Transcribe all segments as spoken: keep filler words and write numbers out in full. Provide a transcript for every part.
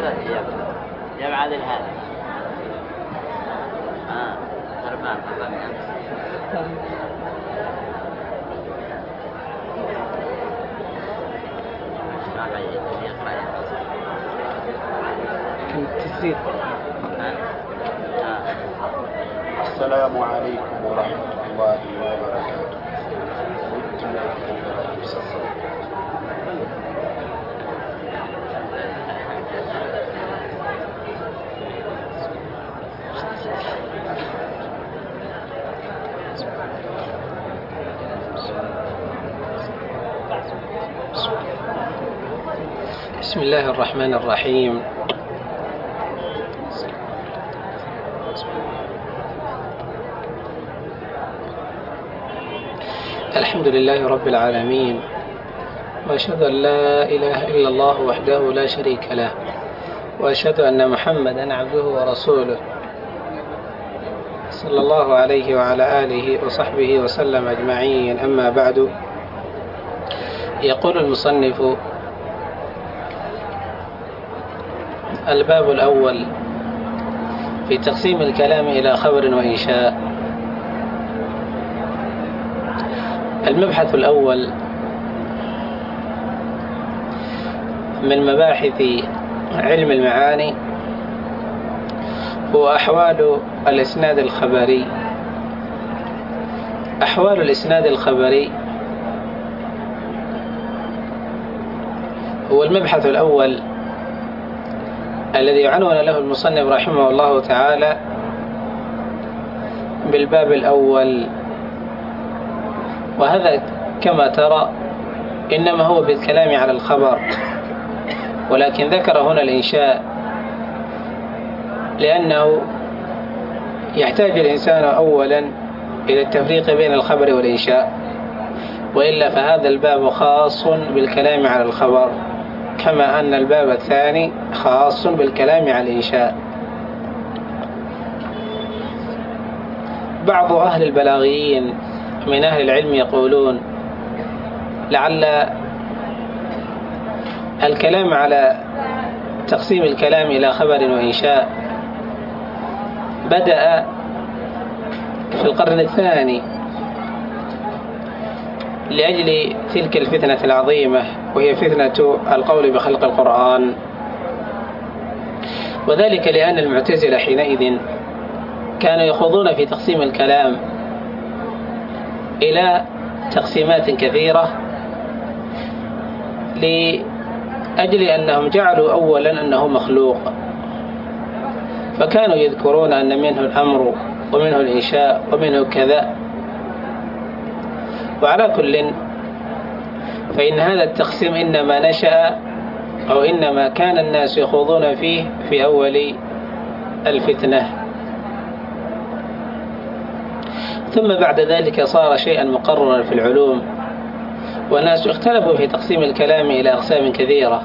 هذا جمع عادل هذا آه هرمان هرمان ما بعيد يقرأ تزيد. السلام عليكم ورحمة الله وبركاته. بسم الله الرحمن الرحيم. الحمد لله رب العالمين، وأشهد أن لا إله إلا الله وحده لا شريك له، وأشهد أن محمدا عبده ورسوله صلى الله عليه وعلى آله وصحبه وسلم أجمعين. أما بعد، يقول المصنف: الباب الأول في تقسيم الكلام إلى خبر وإنشاء. المبحث الأول من مباحث علم المعاني هو أحوال الإسناد الخبري. أحوال الإسناد الخبري هو المبحث الأول الذي عنون له المصنف رحمه الله تعالى بالباب الأول، وهذا كما ترى إنما هو بالكلام على الخبر، ولكن ذكر هنا الإنشاء لأنه يحتاج الإنسان أولا إلى التفريق بين الخبر والإنشاء، وإلا فهذا الباب خاص بالكلام على الخبر، كما أن الباب الثاني خاص بالكلام على الإنشاء. بعض أهل البلاغيين من أهل العلم يقولون لعل الكلام على تقسيم الكلام إلى خبر وإنشاء بدأ في القرن الثاني لأجل تلك الفتنة العظيمة، وهي فتنة القول بخلق القرآن، وذلك لأن المعتزلة حينئذ كانوا يخوضون في تقسيم الكلام إلى تقسيمات كثيرة، لأجل أنهم جعلوا أولا أنه مخلوق، فكانوا يذكرون أن منه الأمر ومنه الإنشاء ومنه كذا. وعلى كل فإن هذا التقسيم إنما نشأ أو إنما كان الناس يخوضون فيه في أول الفتنة، ثم بعد ذلك صار شيئا مقررا في العلوم، والناس اختلفوا في تقسيم الكلام إلى أقسام كثيرة.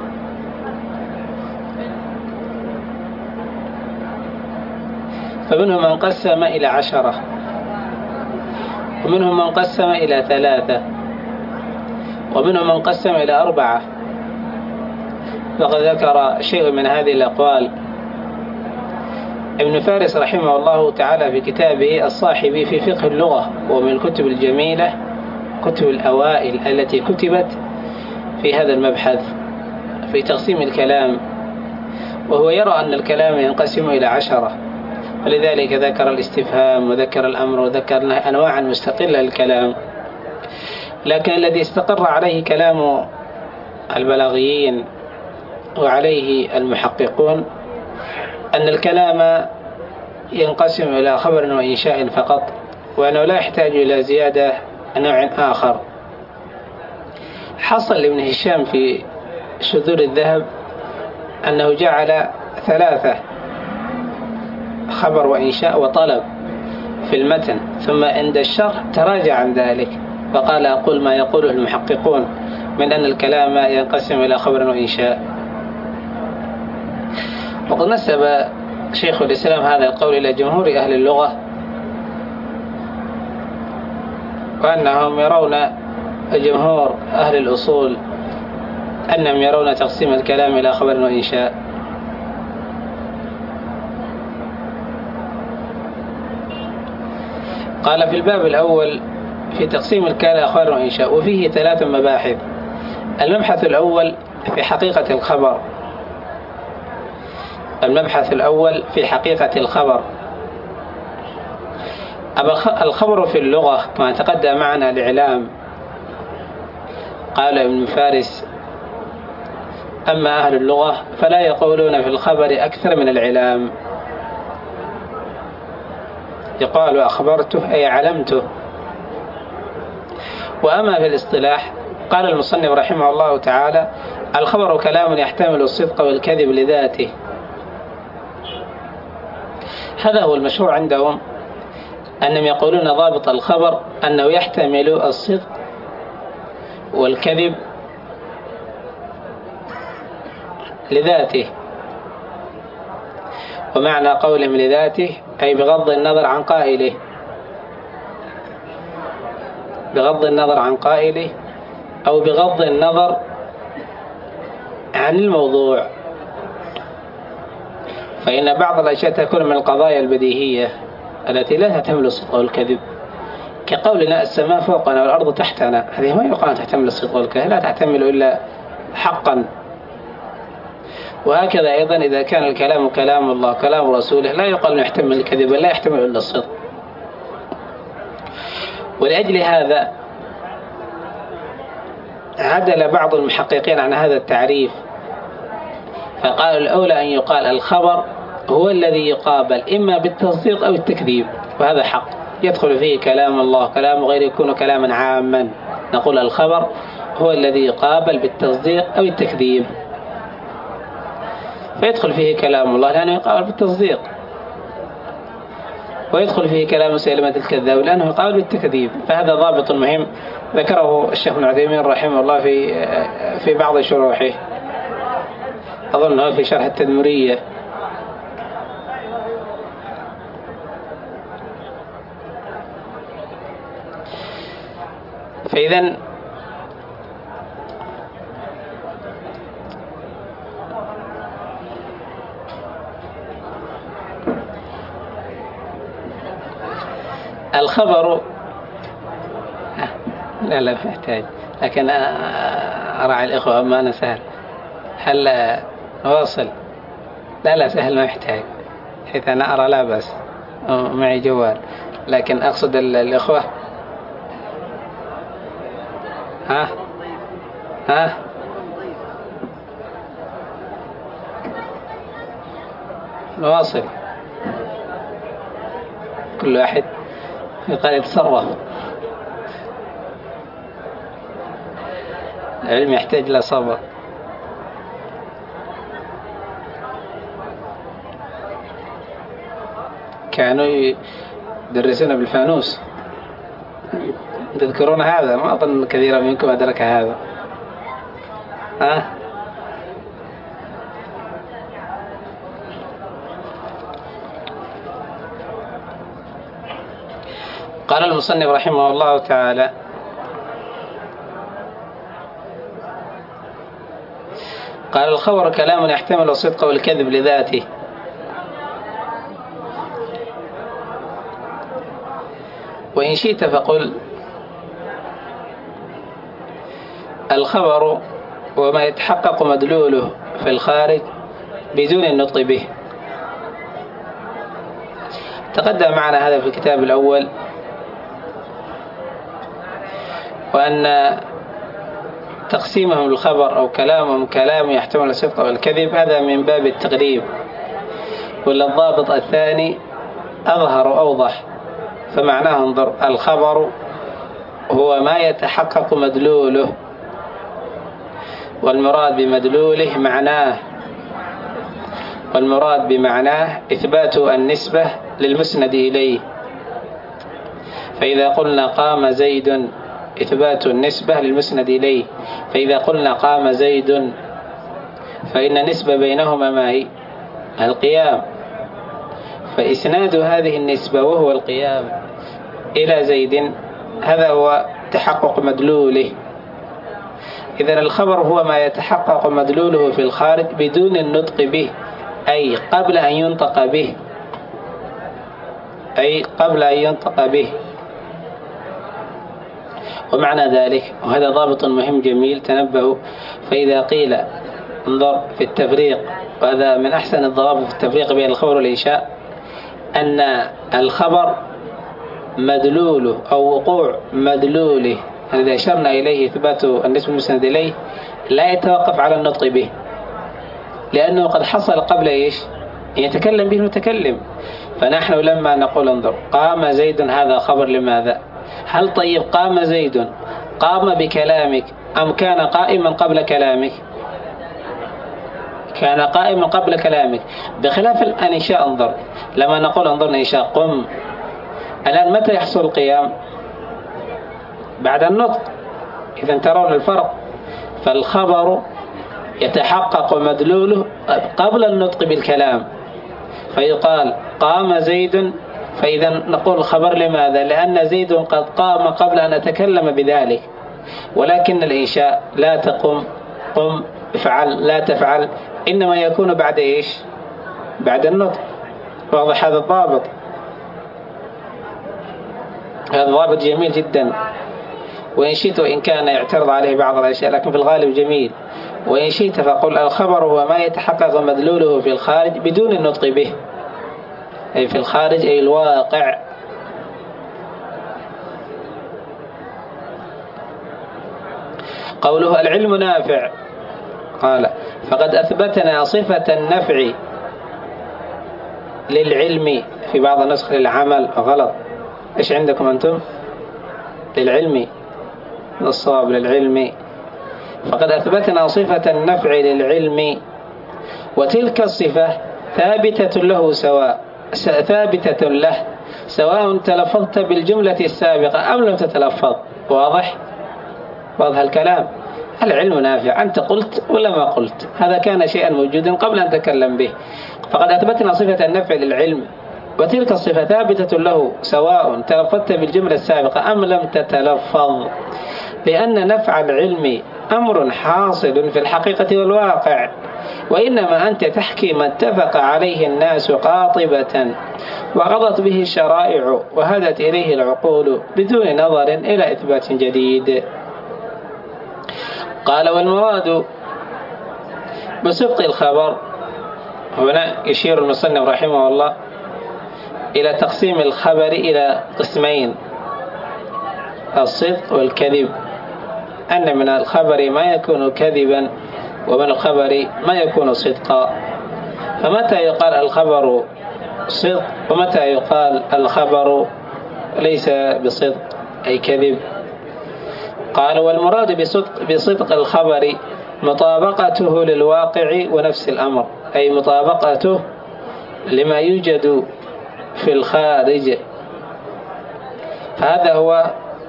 فمنهم من قسم إلى عشرة، ومنهم من قسم إلى ثلاثة، ومنهم من قسم إلى أربعة. فقد ذكر شيء من هذه الأقوال ابن فارس رحمه الله تعالى في كتابه الصاحبي في فقه اللغة، ومن الكتب الجميلة كتب الأوائل التي كتبت في هذا المبحث في تقسيم الكلام، وهو يرى أن الكلام ينقسم إلى عشرة، ولذلك ذكر الاستفهام وذكر الأمر وذكر أنواعا مستقلة للكلام. لكن الذي استقر عليه كلام البلاغيين وعليه المحققون أن الكلام ينقسم إلى خبر وإنشاء فقط، وأنه لا يحتاج إلى زيادة نوع آخر. حصل لابن هشام في شذور الذهب أنه جعل ثلاثة: خبر وإنشاء وطلب في المتن، ثم عند الشرح تراجع عن ذلك فقال: أقول ما يقوله المحققون من أن الكلام ينقسم إلى خبر وإنشاء. وقد نسب شيخ الإسلام هذا القول إلى جمهور أهل اللغة، وأنهم يرون جمهور أهل الأصول أنهم يرون تقسيم الكلام إلى خبر وإنشاء. قال في الباب الأول في تقسيم الكلام خبر وإنشاء، وفيه ثلاث مباحث. المبحث الأول في حقيقة الخبر. المبحث الأول في حقيقة الخبر. الخبر في اللغة كما تقدم معنا الإعلام. قال ابن فارس: أما أهل اللغة فلا يقولون في الخبر أكثر من الإعلام. يقال أخبرته أي علمته. وأما في الاصطلاح قال المصنف رحمه الله تعالى: الخبر كلام يحتمل الصدق والكذب لذاته. هذا هو المشهور عندهم، أنهم يقولون ضابط الخبر أنه يحتمل الصدق والكذب لذاته. ومعنى قولهم لذاته أي بغض النظر عن قائله، بغض النظر عن قائله أو بغض النظر عن الموضوع. فإن بعض الأشياء تكون من القضايا البديهية التي لا تحتمل الصدق والكذب، كقولنا السماء فوقنا والأرض تحتنا، هذه ما يقال تحتمل الصدق والكذب، لا تحتمل إلا حقا. وهكذا أيضا إذا كان الكلام كلام الله كلام رسوله لا يقال أنه يحتمل الكذب، لا يحتمل إلا الصدق. ولأجل هذا عدل بعض المحققين عن هذا التعريف، فقالوا الأولى أن يقال الخبر هو الذي يقابل إما بالتصديق أو التكذيب، وهذا حق يدخل فيه كلام الله كلام غير يكون كلاما عاما. نقول الخبر هو الذي يقابل بالتصديق أو التكذيب، فيدخل فيه كلام الله لأنه يقابل بالتصديق، ويدخل فيه كلام مسيلمة الكذاب لأنه يقابل بالتكذيب. فهذا ضابط مهم ذكره الشيخ ابن عثيمين رحمه الله في في بعض شروحه، أظنه في شرح التدمرية. فإذن الخبر لا لا محتاج، لكن أراعي الإخوة ما أنا سهل. هل نواصل؟ لا لا سهل ما يحتاج، حيث أنا أرى لا بس معي جوال، لكن أقصد الإخوة. ها ها نواصل، كل واحد يقال يتصرف. العلم يحتاج إلى صبر. كانوا يدرسون بالفانوس، تذكرون هذا؟ ما أظن كثيرا منكم أدرك هذا. ها قال المصنف رحمه الله تعالى: قال الخبر كلام يحتمل الصدق والكذب لذاته. وإن شئت فقل الخبر وما يتحقق مدلوله في الخارج بدون النطق به. تقدم معنا هذا في الكتاب الأول، وأن تقسيمهم الخبر أو كلامهم كلام يحتمل الصدق والكذب هذا من باب التقريب، ولا الضابط الثاني أظهر وأوضح. فمعناه انظر: الخبر هو ما يتحقق مدلوله، والمراد بمدلوله معناه، والمراد بمعناه إثبات النسبة للمسند إليه. فإذا قلنا قام زيد إثبات النسبة للمسند إليه، فإذا قلنا قام زيد فإن النسبة بينهما ما هي؟ القيام. فإسناد هذه النسبة وهو القيام إلى زيد هذا هو تحقق مدلوله. إذن الخبر هو ما يتحقق مدلوله في الخارج بدون النطق به، أي قبل أن ينطق به، أي قبل أن ينطق به. ومعنى ذلك، وهذا ضابط مهم جميل تنبهوا، فإذا قيل انظر في التفريق، وهذا من أحسن الضوابط في التفريق بين الخبر والإنشاء، أن الخبر مدلوله أو وقوع مدلوله الذي أشرنا إليه إثبات النسبة المسند إليه لا يتوقف على النطق به، لأنه قد حصل قبل إيش؟ يتكلم به المتكلم. فنحن لما نقول انظر قام زيد، هذا خبر لماذا؟ هل طيب قام زيد قام بكلامك أم كان قائما قبل كلامك؟ كان قائما قبل كلامك، بخلاف الإنشاء. انظر لما نقول انظر إنشاء قم، الآن متى يحصل القيام؟ بعد النطق. إذا ترون الفرق، فالخبر يتحقق مدلوله قبل النطق بالكلام، فيقال قام زيد، فإذا نقول خبر لماذا؟ لأن زيد قد قام قبل أن أتكلم بذلك. ولكن الإنشاء لا تقم، قم، افعل، لا تفعل، إنما يكون بعد إيش؟ بعد النطق. واضح هذا الضابط؟ هذا ضابط جميل جدا، وإن شئت، وإن كان يعترض عليه بعض الأشياء لكن في الغالب جميل، وإن شئت فقل الخبر هو ما يتحقق مدلوله في الخارج بدون النطق به، أي في الخارج أي الواقع. قوله العلم نافع، قال فقد أثبتنا صفة النفع للعلم، في بعض النسخ للعمل، غلط. إيش عندكم أنتم؟ للعلم، الصواب للعلم. فقد أثبتنا صفة النفع للعلم، وتلك الصفة ثابتة له سواء ثابتة له سواء تلفظت بالجملة السابقة أم لم تتلفظ. واضح؟ واضح الكلام. العلم نافع، أنت قلت ولا ما قلت، هذا كان شيئا موجودا قبل أن تكلم به. فقد أثبتنا صفة النفع للعلم، وتلك الصفة ثابتة له سواء تلفظت بالجملة السابقة أم لم تتلفظ، لأن نفع العلم أمر حاصل في الحقيقة والواقع، وإنما أنت تحكي ما اتفق عليه الناس قاطبة وغضت به الشرائع وهدت إليه العقول بدون نظر إلى إثبات جديد. قال والمراد بصدق الخبر، هنا يشير المصنف رحمه الله إلى تقسيم الخبر إلى قسمين، الصدق والكذب، أن من الخبر ما يكون كذبا ومن الخبر ما يكون صدقا. فمتى يقال الخبر صدق ومتى يقال الخبر ليس بصدق أي كذب؟ قال والمراد بصدق, بصدق الخبر مطابقته للواقع ونفس الأمر، أي مطابقته لما يوجد في الخارج، هذا هو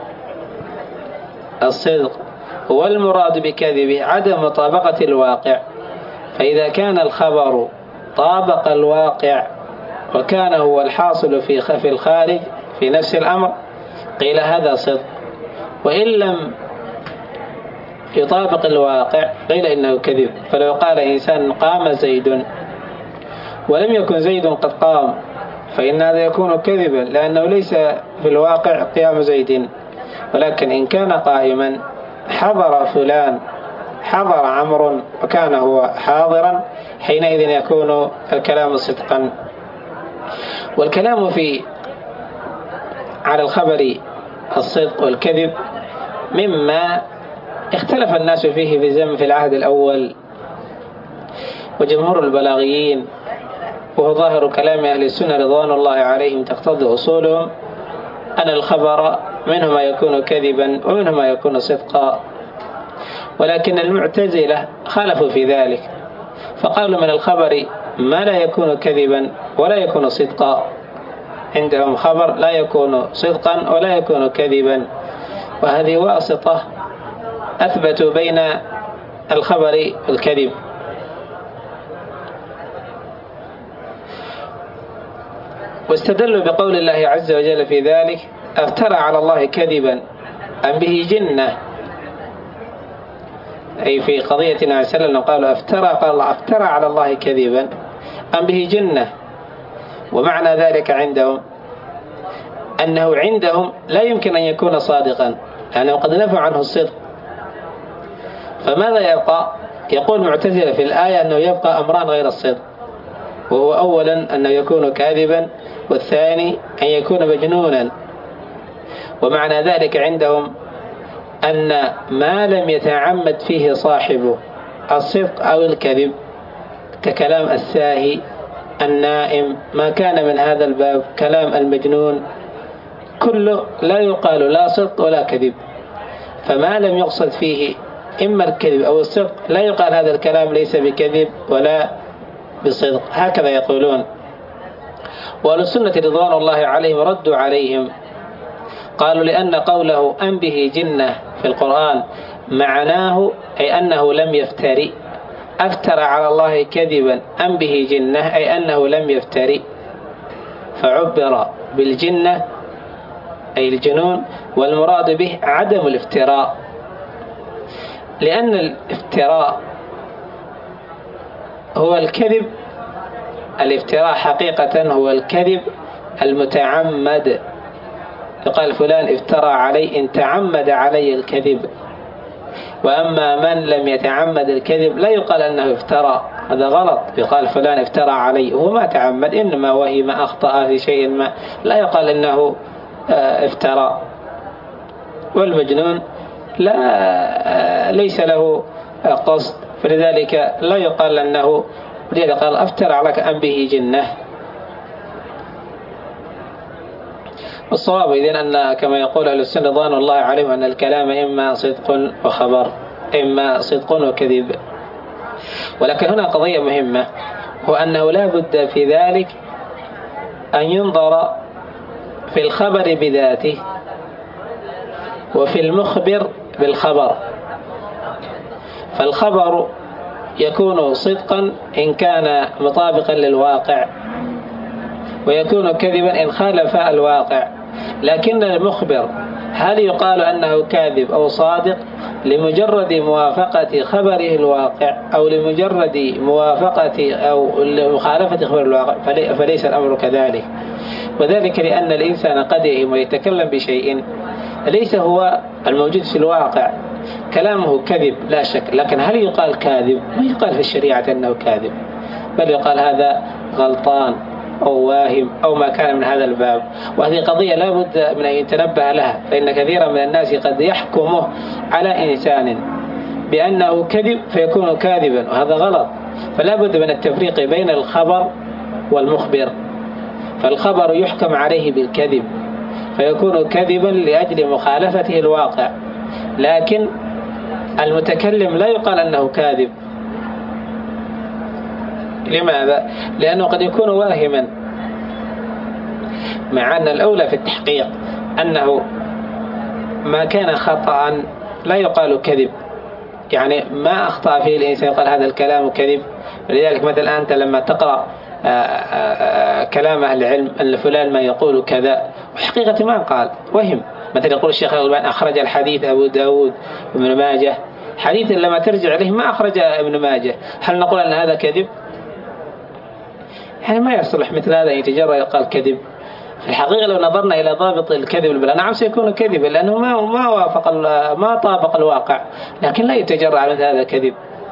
الصدق. والمراد بكذبه عدم مطابقة الواقع، فإذا كان الخبر طابق الواقع وكان هو الحاصل في في الخارج في نفس الأمر قيل هذا صدق، وإن لم يطابق الواقع قيل إنه كذب. فلو قال إنسان قام زيد ولم يكن زيد قد قام فإن هذا يكون كذبا، لأنه ليس في الواقع قيام زيد، ولكن إن كان قائما حضر فلان، حضر عمرو وكان هو حاضرا، حينئذ يكون الكلام صدقا. والكلام في على الخبر الصدق والكذب مما اختلف الناس فيه في زمن في العهد الأول، وجمهور البلاغيين وهو ظاهر كلام أهل السنة رضوان الله عليهم تقتضي أصولهم أن الخبر منه ما يكون كذبا ومنه ما يكون صدقا، ولكن المعتزلة خالفوا في ذلك، فقالوا من الخبر ما لا يكون كذبا ولا يكون صدقا، عندهم خبر لا يكون صدقا ولا يكون كذبا، وهذه واسطة أثبتوا بين الخبر والكذب. واستدلوا بقول الله عز وجل في ذلك افترى على الله كذبا أم به جنة، أي في قضية النبي صلى الله عليه وسلم قالوا افترى، قال الله افترى على الله كذبا أم به جنة، ومعنى ذلك عندهم أنه عندهم لا يمكن أن يكون صادقا لأنه قد نفوا عنه الصدق. فماذا يبقى؟ يقول معتزلة في الآية أنه يبقى أمران غير الصدق، وهو أولا أنه يكون كاذبا، والثاني أن يكون مجنونا. ومعنى ذلك عندهم أن ما لم يتعمد فيه صاحبه الصدق أو الكذب ككلام الساهي النائم ما كان من هذا الباب، كلام المجنون كله لا يقال لا صدق ولا كذب. فما لم يقصد فيه إما الكذب أو الصدق لا يقال هذا الكلام ليس بكذب ولا بصدق، هكذا يقولون. وأهل السنة رضوان الله عليهم ردوا عليهم، قالوا لأن قوله أم به جنة في القرآن معناه أي أنه لم يفتري، أفترى على الله كذبا أم به جنة أي أنه لم يفتري، فعبر بالجنة أي الجنون، والمراد به عدم الافتراء، لأن الافتراء هو الكذب. الافتراء حقيقة هو الكذب المتعمد، يقال فلان افترى علي إن تعمد علي الكذب. وأما من لم يتعمد الكذب لا يقال أنه افترى، هذا غلط، يقال فلان افترى علي، هو ما تعمد، إنما وهم أخطأ في شيء ما، لا يقال أنه افترى. والمجنون لا ليس له قصد، فلذلك لا يقال أنه لذلك قال أفترى عليك أم به جنة. الصواب إذن أن كما يقول أهل السنة رضوان الله عليهم أن الكلام إما صدق وخبر، إما صدق وكذب. ولكن هنا قضية مهمة، هو أنه لا بد في ذلك أن ينظر في الخبر بذاته وفي المخبر بالخبر. فالخبر يكون صدقا إن كان مطابقا للواقع، ويكون كذبا إن خالف الواقع. لكن المخبر هل يقال أنه كاذب أو صادق لمجرد موافقة خبره الواقع أو لمجرد موافقة أو مخالفة خبر الواقع؟ فليس الأمر كذلك. وذلك لأن الإنسان قد يهم ويتكلم بشيء ليس هو الموجود في الواقع، كلامه كذب لا شك، لكن هل يقال كاذب؟ ما يقال في الشريعة أنه كاذب، بل يقال هذا غلطان أو واهم أو ما كان من هذا الباب. وهذه قضية لا بد من أن يتنبه لها، فإن كثيرا من الناس قد يحكمه على إنسان بأنه كذب فيكون كاذبا، وهذا غلط. فلا بد من التفريق بين الخبر والمخبر. فالخبر يحكم عليه بالكذب فيكون كذبا لأجل مخالفته الواقع، لكن المتكلم لا يقال أنه كاذب. لماذا؟ لأنه قد يكون واهما، مع أن الأولى في التحقيق أنه ما كان خطأ لا يقال كذب، يعني ما أخطأ فيه الإنسان يقال هذا الكلام كذب. ولذلك مثلا أنت لما تقرأ كلام أهل العلم أن فلان ما يقول كذا وحقيقة ما قال، وهم. مثلا يقول الشيخ الألباني أخرج الحديث أبو داود وابن ماجه، حديث لما ترجع إليه ما أخرج ابن ماجه، هل نقول أن هذا كذب؟ يعني ما يصلح مثل هذا يتجرى يقال كذب. في الحقيقة لو نظرنا إلى ضابط الكذب البلاء نعم سيكون كذبا، لأنه ما ما وافق ما طابق الواقع، لكن لا يتجرى على هذا كذب.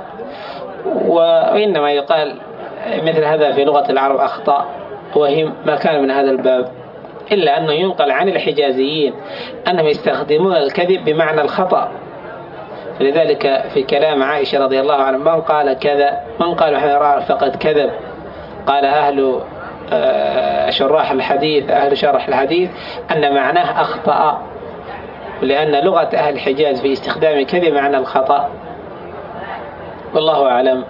وإنما يقال مثل هذا في لغة العرب أخطاء وهم ما كان من هذا الباب، إلا أنه ينقل عن الحجازيين أنهم يستخدمون الكذب بمعنى الخطأ. لذلك في كلام عائشة رضي الله عنها من قال كذا من قال فقد كذب، قال أهل شراح الحديث أهل شرح الحديث أن معناه أخطأ، لأن لغة أهل الحجاز في استخدام كذب معنى الخطأ، والله أعلم.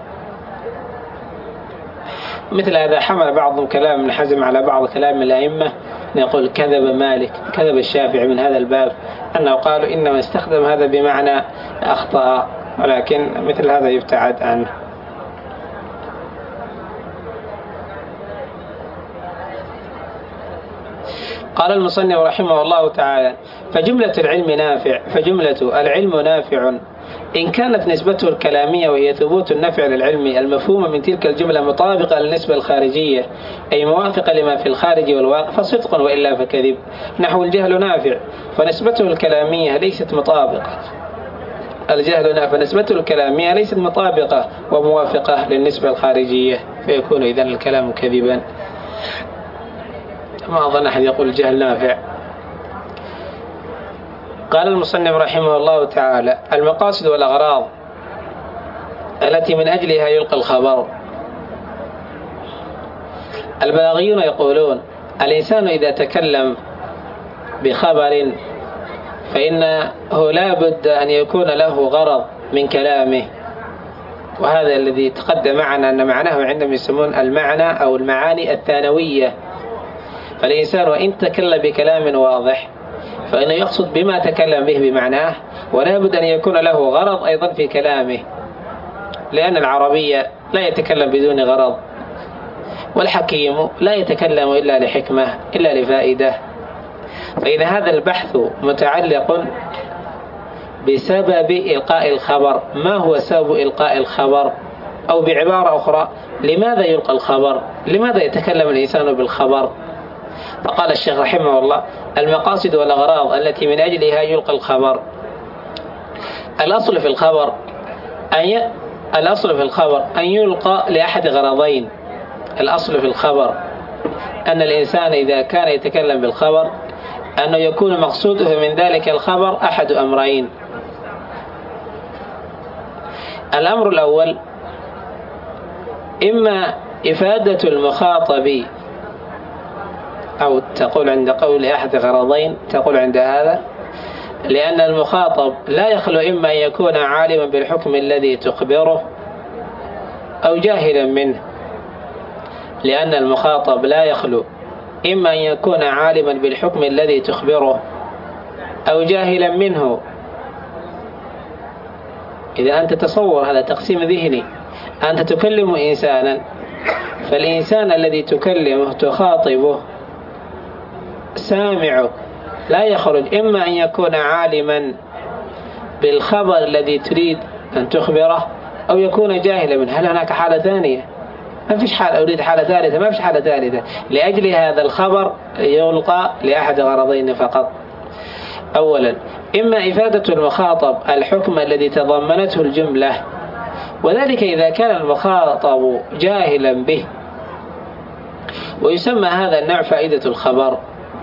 مثل هذا حمل بعضهم كلام ابن حزم على بعض كلام الأئمة، يقول كذب مالك كذب الشافعي من هذا الباب، أنه قالوا إنما استخدم هذا بمعنى أخطأ، ولكن مثل هذا يبتعد عنه. قال المصنف رحمه الله تعالى: فجملة العلم نافع فجملة العلم نافع إن كانت نسبته الكلامية وهي ثبوت النفع للعلم المفهوم من تلك الجملة مطابقة للنسبة الخارجية أي موافقة لما في الخارج والواقع فصدق وإلا فكذب. نحو الجهل نافع فنسبته الكلامية ليست مطابقة الجهل نافع فنسبته الكلامية ليست مطابقة وموافقة للنسبة الخارجية فيكون إذن الكلام كذبا. ما أظن أحد يقول الجهل نافع. قال المصنف رحمه الله تعالى: المقاصد والأغراض التي من أجلها يلقى الخبر. البلاغيون يقولون: الإنسان إذا تكلم بخبر فإنه لا بد أن يكون له غرض من كلامه، وهذا الذي تقدم معنا أن معناه عندما يسمون المعنى أو المعاني الثانوية. فالإنسان وإن تكلم بكلام واضح فإنه يقصد بما تكلم به بمعناه، ولا بد أن يكون له غرض أيضا في كلامه، لأن العربية لا يتكلم بدون غرض، والحكيم لا يتكلم إلا لحكمة إلا لفائدة. فإذا هذا البحث متعلق بسبب إلقاء الخبر، ما هو سبب إلقاء الخبر؟ أو بعبارة أخرى، لماذا يلقى الخبر؟ لماذا يتكلم الإنسان بالخبر؟ فقال الشيخ رحمه الله: المقاصد والأغراض التي من أجلها يلقى الخبر. الأصل في الخبر أن ي... الأصل في الخبر أن يلقى لأحد غرضين. الأصل في الخبر أن الإنسان إذا كان يتكلم بالخبر أنه يكون مقصوده من ذلك الخبر أحد أمرين. الأمر الأول إما إفادة المخاطب، أو تقول عند قول أحد غرضين تقول عند هذا لأن المخاطب لا يخلو إما أن يكون عالما بالحكم الذي تخبره أو جاهلا منه، لأن المخاطب لا يخلو إما أن يكون عالما بالحكم الذي تخبره أو جاهلا منه. إذا أنت تصور هذا تقسيم ذهني، أنت تكلم إنسانا، فالإنسان الذي تكلمه تخاطبه سامعك لا يخرج إما أن يكون عالما بالخبر الذي تريد أن تخبره أو يكون جاهلا منه. هل هناك حالة ثانية؟ ما فيش حالة. أريد حالة ثالثة؟ ما فيش حالة ثالثة. لأجل هذا الخبر يلقى لأحد غرضين فقط. أولا إما إفادة المخاطب الحكم الذي تضمنته الجملة، وذلك إذا كان المخاطب جاهلا به، ويسمى هذا النوع فائدة الخبر،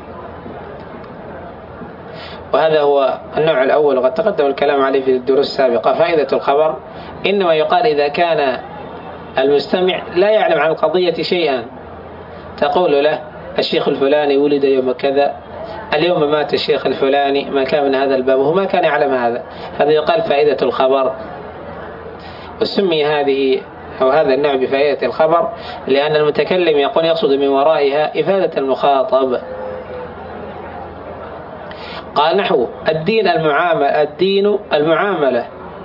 وهذا هو النوع الأول وقد تقدم الكلام عليه في الدروس السابقة. فائدة الخبر إنما يقال إذا كان المستمع لا يعلم عن القضية شيئا، تقول له الشيخ الفلاني ولد يوم كذا، اليوم مات الشيخ الفلاني، ما كان من هذا الباب، وهو ما كان يعلم هذا، هذا يقال فائدة الخبر. وسمي هذه أو هذا النوع بفائدة الخبر لأن المتكلم يقول يقصد من ورائها إفادة المخاطب. قال نحو الدين المعاملة الدين المعاملة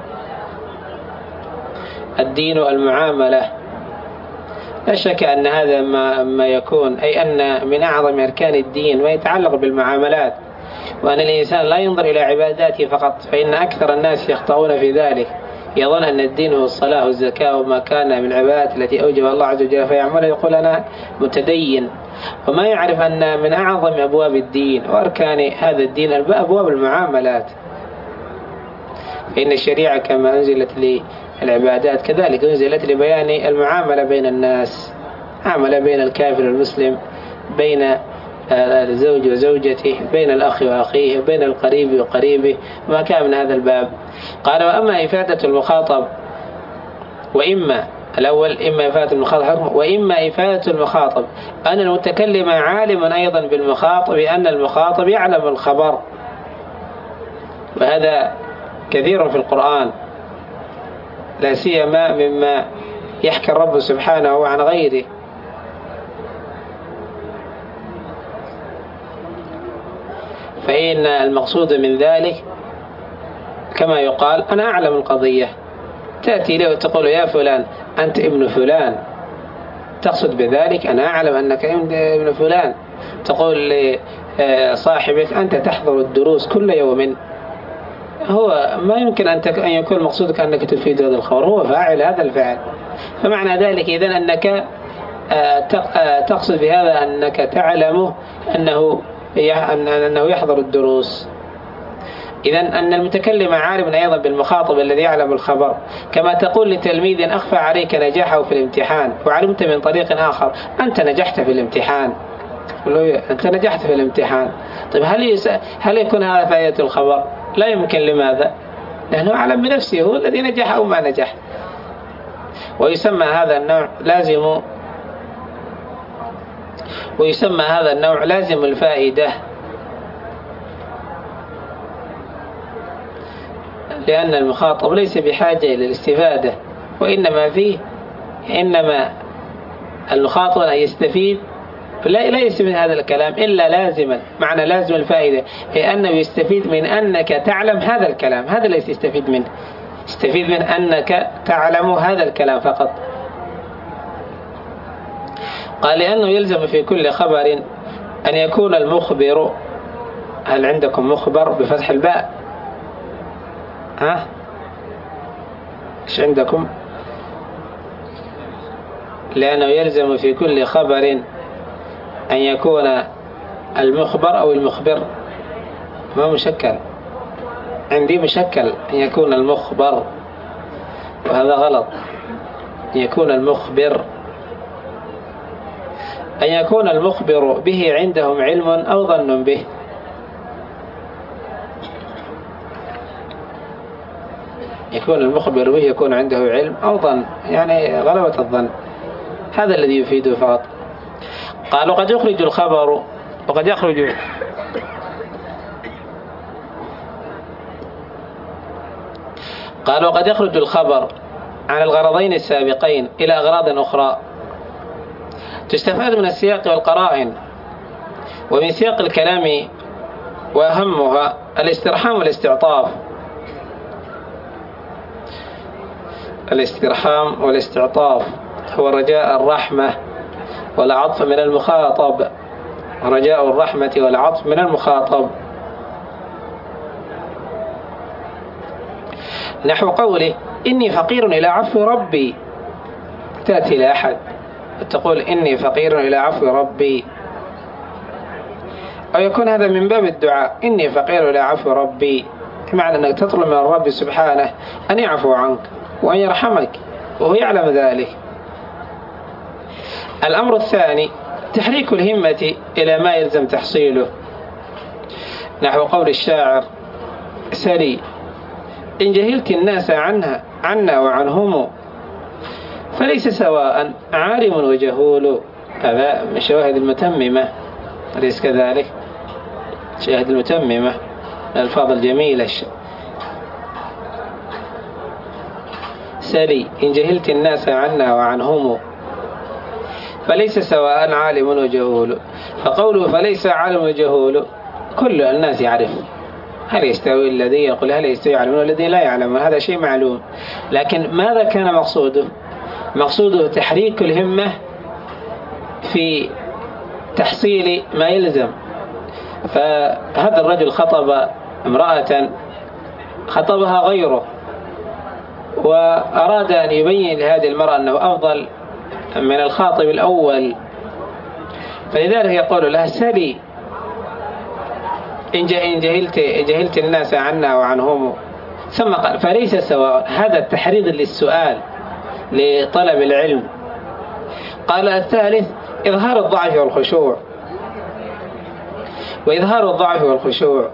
الدين المعاملة لا شك أن هذا ما, ما يكون أي أن من أعظم أركان الدين ما يتعلق بالمعاملات، وأن الإنسان لا ينظر إلى عباداته فقط، فإن أكثر الناس يخطئون في ذلك، يظن أن الدين هو الصلاة والزكاة وما كان من العبادات التي أوجب الله عز وجل فيعملها يقول أنا متدين، وما يعرف أن من أعظم أبواب الدين وأركان هذا الدين أبواب المعاملات. فإن الشريعة كما أنزلت للعبادات كذلك أنزلت لبيان المعاملة بين الناس، عاملة بين الكافر والمسلم، بين الزوج وزوجته، بين الأخ وأخيه، بين القريب وقريبه، ما كان من هذا الباب. قال وأما إفادة المخاطب، وإما الأول إما إفادة المخاطب وإما إفادة المخاطب أن المتكلم عالم أيضا بالمخاطب أن المخاطب يعلم الخبر، وهذا كثير في القرآن، لا سيما مما يحكي الرب سبحانه عن غيره. فإن المقصود من ذلك كما يقال أنا أعلم القضية، تأتي له وتقول يا فلان أنت ابن فلان، تقصد بذلك أنا أعلم أنك ابن فلان. تقول صاحبك أنت تحضر الدروس كل يوم، هو ما يمكن أن يكون مقصودك أنك تفيد هذا الخبر، هو فاعل هذا الفعل. فمعنى ذلك إذن أنك تقصد بهذا أنك تعلم أنه أنه يحضر الدروس. إذن أن المتكلم عالم أيضا بالمخاطب الذي يعلم الخبر، كما تقول لتلميذ أخفى عليك نجاحه في الامتحان وعلمت من طريق آخر أنت نجحت في الامتحان، أنت نجحت في الامتحان. طيب هل هل يكون هذا فائدة الخبر؟ لا يمكن. لماذا؟ لأنه أعلم بنفسه، هو الذي نجح أو ما نجح. ويسمى هذا النوع لازم ويسمى هذا النوع لازم الفائدة، لأن المخاطب ليس بحاجة إلى الاستفادة، وإنما فيه إنما المخاطب أن يستفيد، لا لا يستفيد هذا الكلام إلا لازما. معنى لازم الفائدة هي أنه يستفيد من أنك تعلم هذا الكلام، هذا ليس يستفيد منه، يستفيد من أنك تعلم هذا الكلام فقط. قال لأنه يلزم في كل خبر أن يكون المخبر، هل عندكم مخبر بفتح الباء؟ ها؟ إيش عندكم؟ لأنه يلزم في كل خبر أن يكون المخبر أو المخبر، ما مشكل، عندي مشكل أن يكون المخبر، وهذا غلط، أن يكون المخبر، أن يكون المخبر به عندهم علم أو ظن به. يكون المخبر به يكون عنده علم أو ظن، يعني غلبة الظن، هذا الذي يفيده فقط. قالوا قد يخرج الخبر وقد يخرج قالوا قد يخرج الخبر عن الغرضين السابقين إلى أغراض أخرى تستفاد من السياق والقرائن ومن سياق الكلام، وأهمها الاسترحام والاستعطاف. الاسترحام والاستعطاف هو رجاء الرحمة والعطف من المخاطب، رجاء الرحمة والعطف من المخاطب، نحو قوله إني فقير إلى عفو ربي. تأتي إلى أحد تقول إني فقير إلى عفو ربي، أو يكون هذا من باب الدعاء، إني فقير إلى عفو ربي، بمعنى أنك تطلب من الرب سبحانه أن يعفو عنك وأن يرحمك وهو يعلم ذلك. الأمر الثاني تحريك الهمة إلى ما يلزم تحصيله، نحو قول الشاعر سلي إن جهلت الناس عنها عنا وعنهم فليس سواء عالم وجهول. هذا من شواهد المتممة، أليس كذلك؟ شواهد المتممة الألفاظ الجميلة. سلي إن جهلت الناس عنا وعنهم فليس سواء عالم وجهول. فقوله فليس عالم وجهول كل الناس يعرف، هل يستوي الذي يقول هل يستوي يعلمون والذي لا يعلمون، هذا شيء معلوم. لكن ماذا كان مقصوده؟ مقصوده تحريك الهمة في تحصيل ما يلزم. فهذا الرجل خطب امرأة خطبها غيره، وأراد أن يبين لهذه المرأة أنه أفضل من الخاطب الأول، فلذلك يقول لها سلي إن جهلت, جهلت الناس عنا وعنهم، ثم قال فليس سواء. هذا التحريض للسؤال لطلب العلم. قال الثالث إظهار الضعف والخشوع، وإظهار الضعف والخشوع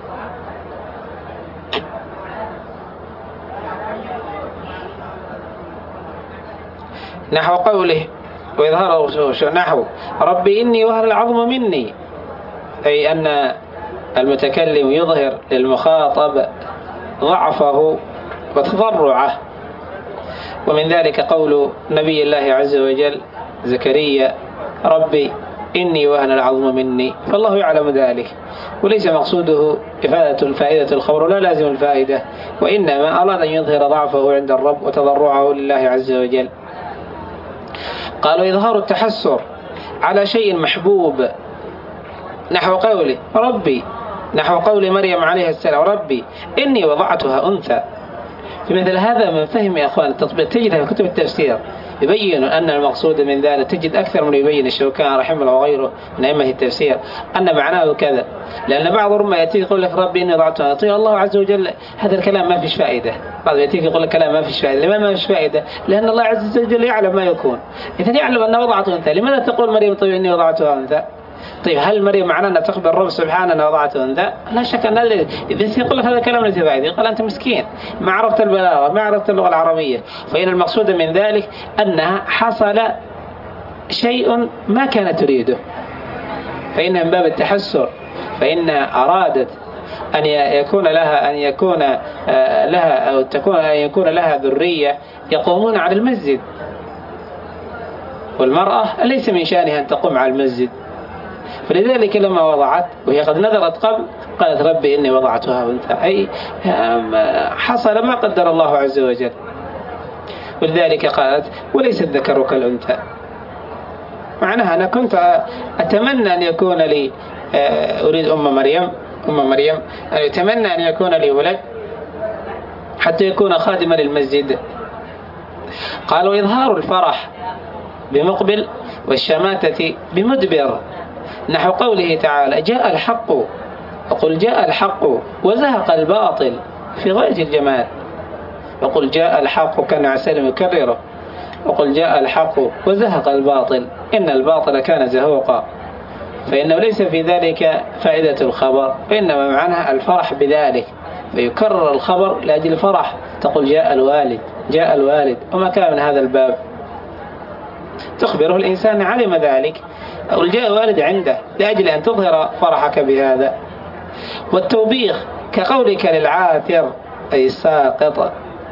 نحو قوله وإظهار الخشوع نحو ربي إني وهن العظم مني، أي أن المتكلم يظهر للمخاطب ضعفه وتضرعه. ومن ذلك قول نبي الله عز وجل زكريا ربي إني وهن العظم مني، فالله يعلم ذلك. وليس مقصوده إفادة فائدة الخبر لا لازم الفائدة، وإنما أراد أن يظهر ضعفه عند الرب وتضرعه لله عز وجل. قالوا إظهار التحسر على شيء محبوب نحو قوله ربي نحو قول مريم عليه السلام ربي إني وضعتها أنثى. في مثل هذا من فهم يا أخوان التطبيق تجد في كتب التفسير يبين أن المقصود من ذلك، تجد أكثر من يبين الشوكاني رحمه الله وغيره من أئمة التفسير أن معناه كذا، لأن بعض ربما يأتي يقول لك ربي إني وضعتها أنثى الله عز وجل، هذا الكلام ما فيش فائدة. بعض يأتي يقول لك كلام ما فيش فائدة. لماذا ما فيش فائدة؟ لأن الله عز وجل يعلم ما يكون. إذا يعلم أن وضعته أنثى لماذا تقول مريم طيب إني وضعتها أنثى؟ طيب هل مريم معناه أن تخبر الرب سبحانه أن وضعته أنثى؟ لا شك أن هذا إذا يقول لك هذا كلام ليس فائدة، يقول أنت مسكين ما عرفت البلاغة ما عرفت اللغة العربية. فإن المقصود من ذلك أنها حصل شيء ما كانت تريده، فإنها من باب التحسر، فإنها أرادت أن يكون لها أن يكون لها أو تكون أن يكون لها ذرية يقومون على المسجد، والمرأة ليس من شأنها أن تقوم على المسجد. فلذلك لما وضعت وهي قد نذرت قبل قالت ربي إني وضعتها أنثى، أي حصل ما قدر الله عز وجل. ولذلك قالت وليس الذكر كالأنثى، معناها أنا كنت أتمنى أن يكون لي أريد أم مريم أم مريم أتمنى أن يكون لي ولد حتى يكون خادما للمسجد. قالوا إظهار الفرح بمقبل والشماتة بمدبر، نحو قوله تعالى جاء الحق وقل جاء الحق وزهق الباطل في غاية الجمال. وقل جاء الحق كان عسل يكرره، وقل جاء الحق وزهق الباطل إن الباطل كان زهوقا، فإنه ليس في ذلك فائدة الخبر، وإنما معناها الفرح بذلك، فيكرر الخبر لأجل الفرح، تقول جاء الوالد جاء الوالد وما كان من هذا الباب، تخبره الإنسان علم ذلك أو جاء الوالد عنده لأجل أن تظهر فرحك بهذا. والتوبيخ كقولك للعاثر أي الساقط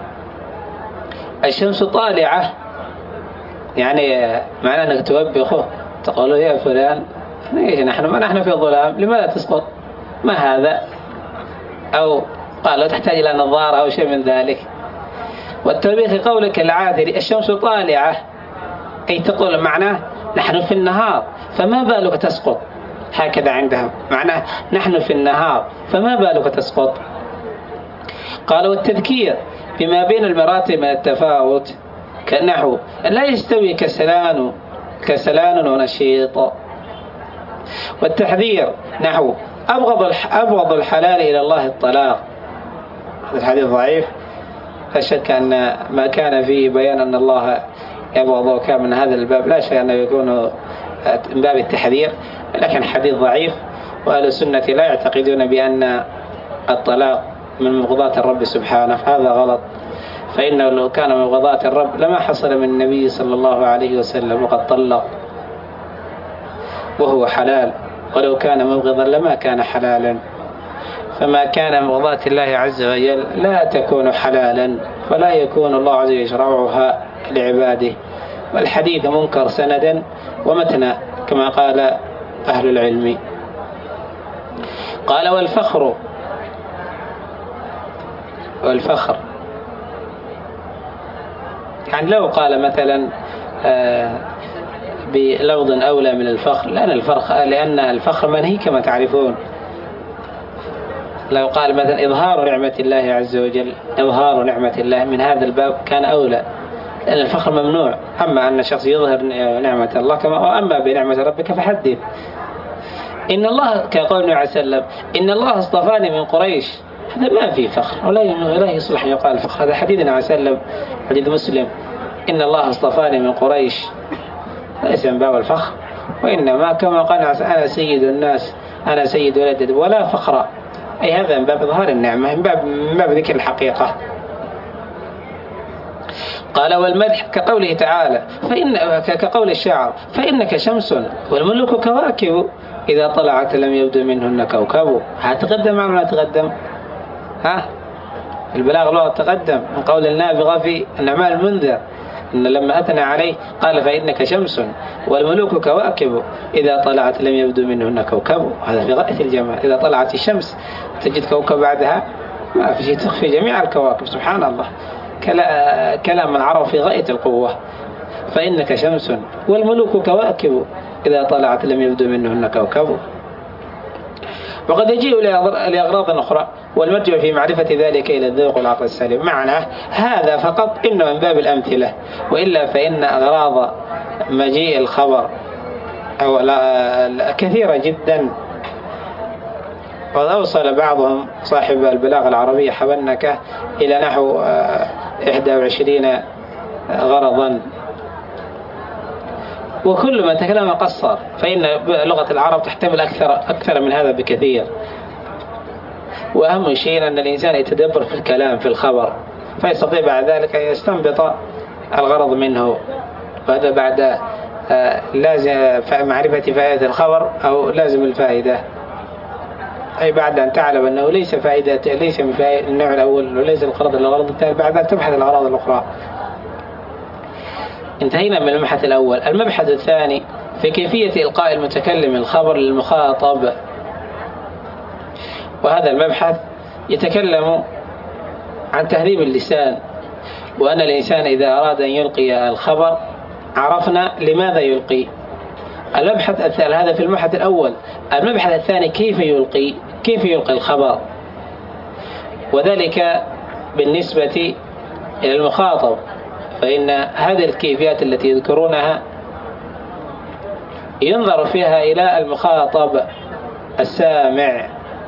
الشمس طالعة، يعني معناه أنك توبخه تقول يا فلان نحن ما نحن في الظلام لماذا تسقط ما هذا، أو قال تحتاج إلى نظارة أو شيء من ذلك. والتوبيخ قولك العاثر الشمس طالعة أي تقول معناه نحن في النهار فما بالك تسقط، هكذا عندهم معناه نحن في النهار فما بالك تسقط. قال والتذكير بما بين المراتب من التفاوت كنحو لا يستوي كسلان كسلان ونشيط. والتحذير نحو أبغض أبغض الحلال إلى الله الطلاق، هذا الحديث ضعيف، لا شك أن ما كان فيه بيان أن الله يبغض كان من هذا الباب لا شك أنه يكون من باب التحذير، لكن حديث ضعيف. وأهل السنة لا يعتقدون بأن الطلاق من مبغضات الرب سبحانه، هذا غلط، فإنه لو كان من مبغضات الرب لما حصل من النبي صلى الله عليه وسلم وقد طلق وهو حلال، ولو كان مبغضا لما كان حلالا، فما كان مبغضات الله عز وجل لا تكون حلالا، فلا يكون الله عز وجل يشرعها لعباده. والحديث منكر سندا ومتنا كما قال أهل العلم. قال والفخر والفخر يعني لو قال مثلا بلفظ أولى من الفخر، لأن الفخر لأن الفخر منهي كما تعرفون. لو قال مثلا إظهار نعمة الله عز وجل إظهار نعمة الله من هذا الباب كان أولى، لأن الفخر ممنوع. أما أن شخص يظهر نعمة الله كما وأما بنعمة ربك فحدث. إن الله كقول النبي عليه وسلم إن الله اصطفاني من قريش، هذا ما فيه فخر ولا لا يصلح يقال فخر، هذا حديث النبي عليه وسلم حديث مسلم إن الله اصطفاني من قريش، ليس من باب الفخر، وإنما كما قال أنا سيد الناس أنا سيد ولد ولا فخر، أي هذا من باب إظهار النعمة من باب من باب ذكر الحقيقة. قال والمدح كقوله تعالى فإن كقول الشاعر فإنك شمس والملوك كواكب إذا طلعت لم يبدو منهن كوكب. هتقدم أو لا تقدم؟ ها البلاغ لغة تقدم من قول النابغة في النعمان المنذر إن لما أثنى عليه قال فإنك شمس والملوك كواكب إذا طلعت لم يبدو منهن كوكب، هذا في غاية الجمال. إذا طلعت الشمس تجد كوكب بعدها ما في شيء تخفي جميع الكواكب، سبحان الله، كلام العرب في غاية القوة. فإنك شمس والملوك كواكب إذا طلعت لم يبدو منهن كوكب. وقد يجيء لأغراض أخرى، والمرجع في معرفة ذلك إلى الذوق والعقل السليم. معناه هذا فقط إنه من باب الأمثلة، وإلا فإن أغراض مجيء الخبر أو كثيرة جدا. وقد أوصل بعضهم صاحب البلاغة العربية حبنكة إلى نحو إحدى وعشرين غرضا، وكل من تكلم قصر، فإن لغة العرب تحتمل أكثر أكثر من هذا بكثير. وأهم شيء أن الإنسان يتدبر في الكلام في الخبر، فيستطيع بعد ذلك أن يستنبط الغرض منه. وهذا بعد لازم معرفة فائدة الخبر أو لازم الفائدة، أي بعد أن تعلم أنه ليس فائدة ليس من فائدة النوع الأول وليس الغرض الغرض الثاني، بعد أن تبحث الأغراض الأخرى. انتهينا من المبحث الأول. المبحث الثاني في كيفية إلقاء المتكلم الخبر للمخاطب، وهذا المبحث يتكلم عن تهذيب اللسان، وأن الإنسان إذا أراد أن يلقي الخبر عرفنا لماذا يلقي. المبحث هذا في المبحث الأول. المبحث الثاني كيف يلقي كيف يلقي الخبر، وذلك بالنسبة إلى المخاطب، فإن هذه الكيفيات التي يذكرونها ينظر فيها إلى المخاطب السامع،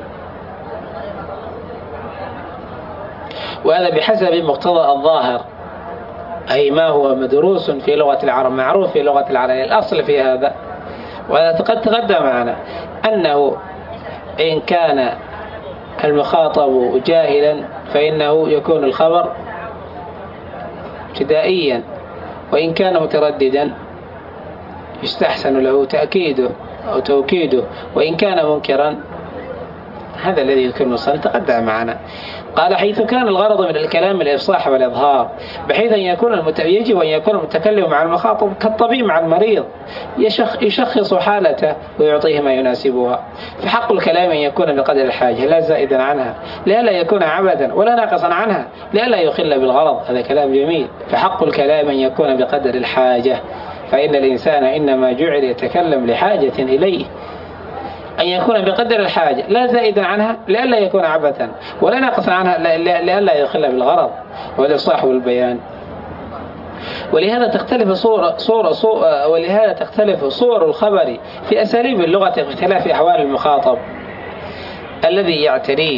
وهذا بحسب مقتضى الظاهر، أي ما هو مدروس في لغة العرب معروف في لغة العرب. الأصل في هذا، وهذا قد تقدم معنا، أنه إن كان المخاطب جاهلا فإنه يكون الخبر ابتدائيا، وإن كان مترددا يستحسن له تأكيده أو توكيده، وإن كان منكرا هذا الذي يذكر المصنف تقدم معنا. قال حيث كان الغرض من الكلام الإفصاح والإظهار، بحيث أن يكون المت... يجب أن يكون المتكلم مع المخاطب كالطبيب مع المريض، يشخ... يشخص حالته ويعطيه ما يناسبها. فحق الكلام أن يكون بقدر الحاجة لا زائدا عنها، لئلا يكون عبثا ولا ناقصا عنها، لئلا يخل بالغرض. هذا كلام جميل. فحق الكلام أن يكون بقدر الحاجة، فإن الإنسان إنما جعل يتكلم لحاجة إليه، أن يكون بقدر الحاجة لا زائدا عنها، لئلا يكون عبثا ولا ناقصا عنها، لئلا يخل بالغرض والإصلاح والبيان. ولهذا تختلف صورة صورة صورة ولهذا تختلف صور الخبر في أساليب اللغة باختلاف أحوال المخاطب الذي يعتريه.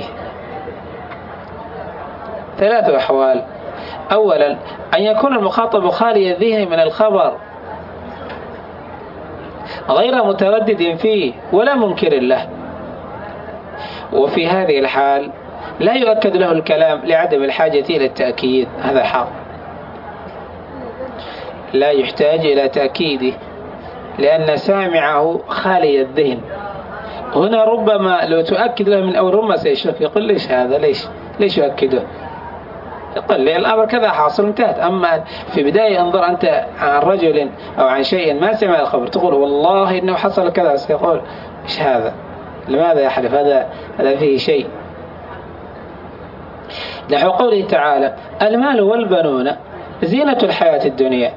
ثلاث أحوال. أولا أن يكون المخاطب خالي الذهن من الخبر، غير متردد فيه ولا منكر له، وفي هذه الحال لا يؤكد له الكلام لعدم الحاجة إلى التأكيد. هذا حق، لا يحتاج إلى تأكيده لأن سامعه خالي الذهن. هنا ربما لو تؤكد له من أول ربما سيشك، يقول ليش هذا ليش ليش يؤكده، يقول لي الأمر كذا حاصل انتهت. أما في بداية انظر أنت عن رجل أو عن شيء ما سمع الخبر تقول والله إنه حصل كذا، سيقول إيش هذا، لماذا يحلف، هذا هذا فيه شيء. نحو قوله تعالى المال والبنون زينة الحياة الدنيا.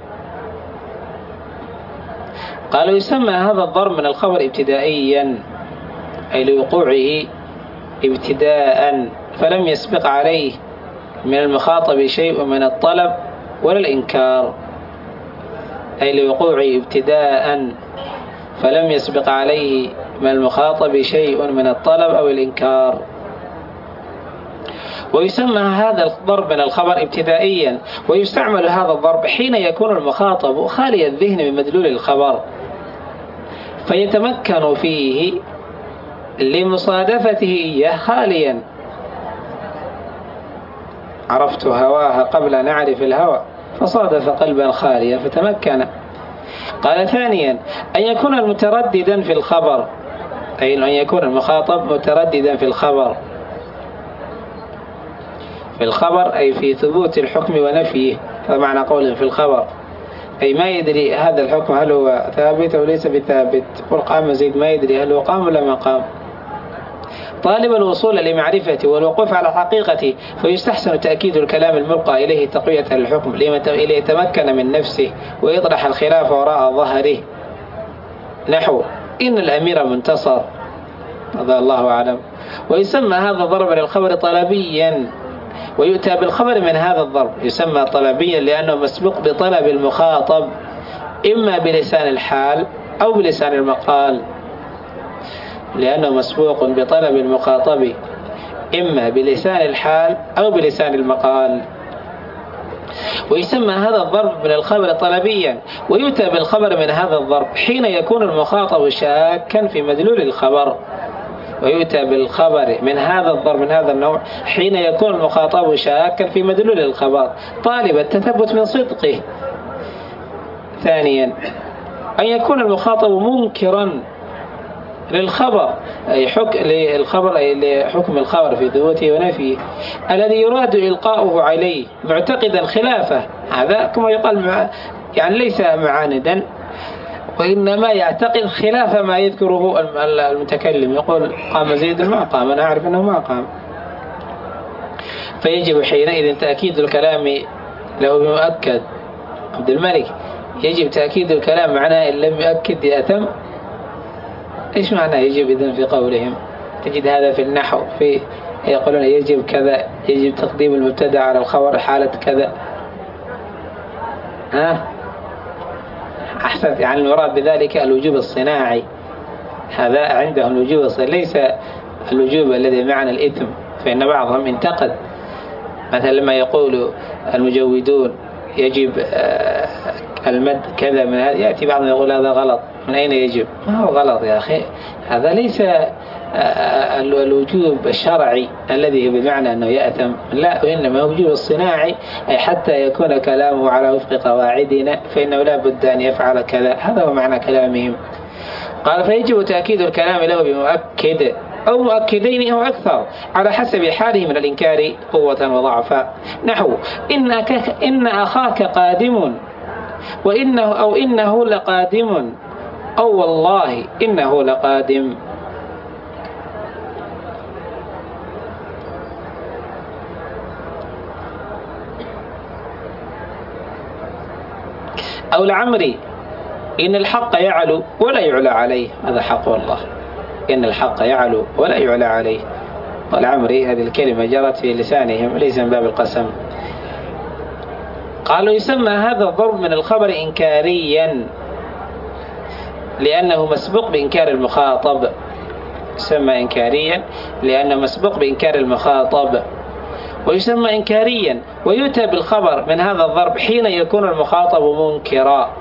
قالوا يسمى هذا الضرب من الخبر ابتدائيا، أي لوقوعه ابتداء، فلم يسبق عليه من المخاطب شيء من الطلب ولا الإنكار، أي لوقوعه ابتداء فلم يسبق عليه من المخاطب شيء من الطلب أو الإنكار. ويسمى هذا الضرب من الخبر ابتدائيا، ويستعمل هذا الضرب حين يكون المخاطب خالي الذهن من مدلول الخبر، فيتمكن فيه لمصادفته إياه خاليا. عرفت هواها قبل أن أعرف الهوى، فصادف قلبا خاليا فتمكن. قال ثانيا أن يكون المترددا في الخبر، أي أن يكون المخاطب مترددا في الخبر في الخبر أي في ثبوت الحكم ونفيه. هذا معنى قوله في الخبر، أي ما يدري هذا الحكم هل هو ثابت أو ليس بثابت. والقام زيد ما يدري هل هو قام ولا ما قام. طالب الوصول لمعرفته والوقوف على حقيقته، فيستحسن تأكيد الكلام الملقى إليه تقوية الحكم ليتمكن من نفسه ويطرح الخلاف وراء ظهره. نحو إن الأمير منتصر، هذا الله أعلم. ويسمى هذا الضرب للخبر طلبيا، ويؤتى بالخبر من هذا الضرب يسمى طلبيا لأنه مسبوق بطلب المخاطب إما بلسان الحال أو بلسان المقال، لأنه مسبوق بطلب المخاطب إما بلسان الحال أو بلسان المقال. ويسمى هذا الضرب من الخبر طلبيا، ويؤتى بالخبر من هذا الضرب حين يكون المخاطب شاكا في مدلول الخبر. ويؤتى بالخبر من هذا الضرب من هذا النوع حين يكون المخاطب شاكا في مدلول الخبر طالب التثبت من صدقه. ثانيا أن يكون المخاطب منكرا للخبر، أي حك... للخبر أي لحكم الخبر في ثبوته ونفيه الذي يراد إلقاؤه عليه معتقدا خلافه. هذا كما يقال مع... يعني ليس معاندا، وإنما يعتقد خلاف ما يذكره المتكلم. يقول قام زيد ما قام، أنا أعرف أنه ما قام. فيجب حينئذ تأكيد الكلام له بمؤكد. عبد الملك يجب تأكيد الكلام، معناه إن لم يؤكد يأثم. إيش معنى يجب إذن في قولهم؟ تجد هذا في النحو، في يقولون يجب كذا، يجب تقديم المبتدأ على الخبر حالة كذا. ها أحسن، يعني المراد بذلك الوجوب الصناعي. هذا عندهم الوجوب الصناعي، ليس الوجوب الذي معنى الإثم. فإن بعضهم انتقد مثلا لما يقول المجودون يجب المد كذا من هذا، يأتي بعضهم يقول هذا غلط. من أين يجب؟ ما هو غلط يا أخي، هذا ليس الوجوب الشرعي الذي بمعنى أنه يأثم، لا، وإنما الوجوب الصناعي، أي حتى يكون كلامه على وفق قواعدنا فإنه لا بد أن يفعل كذا. هذا هو معنى كلامهم. قال فيجب تأكيد الكلام له بمؤكد أو مؤكدين أو أكثر على حسب حاله من الإنكار قوة وضعفا. نحو إنك إن أخاك قادم، وإنه أو إنه لقادم، أو والله إنه لقادم. أو لعمري إن الحق يعلو ولا يعلى عليه. هذا حق والله، إن الحق يعلو ولا يعلى عليه. والعمري هذه الكلمة جرت في لسانهم ليس من باب القسم. قالوا يسمى هذا الضرب من الخبر إنكاريا لأنه مسبوق بإنكار المخاطب. يسمى إنكاريا لأنه مسبوق بإنكار المخاطب. ويسمى إنكاريا ويؤتى بالخبر من هذا الضرب حين يكون المخاطب منكرا.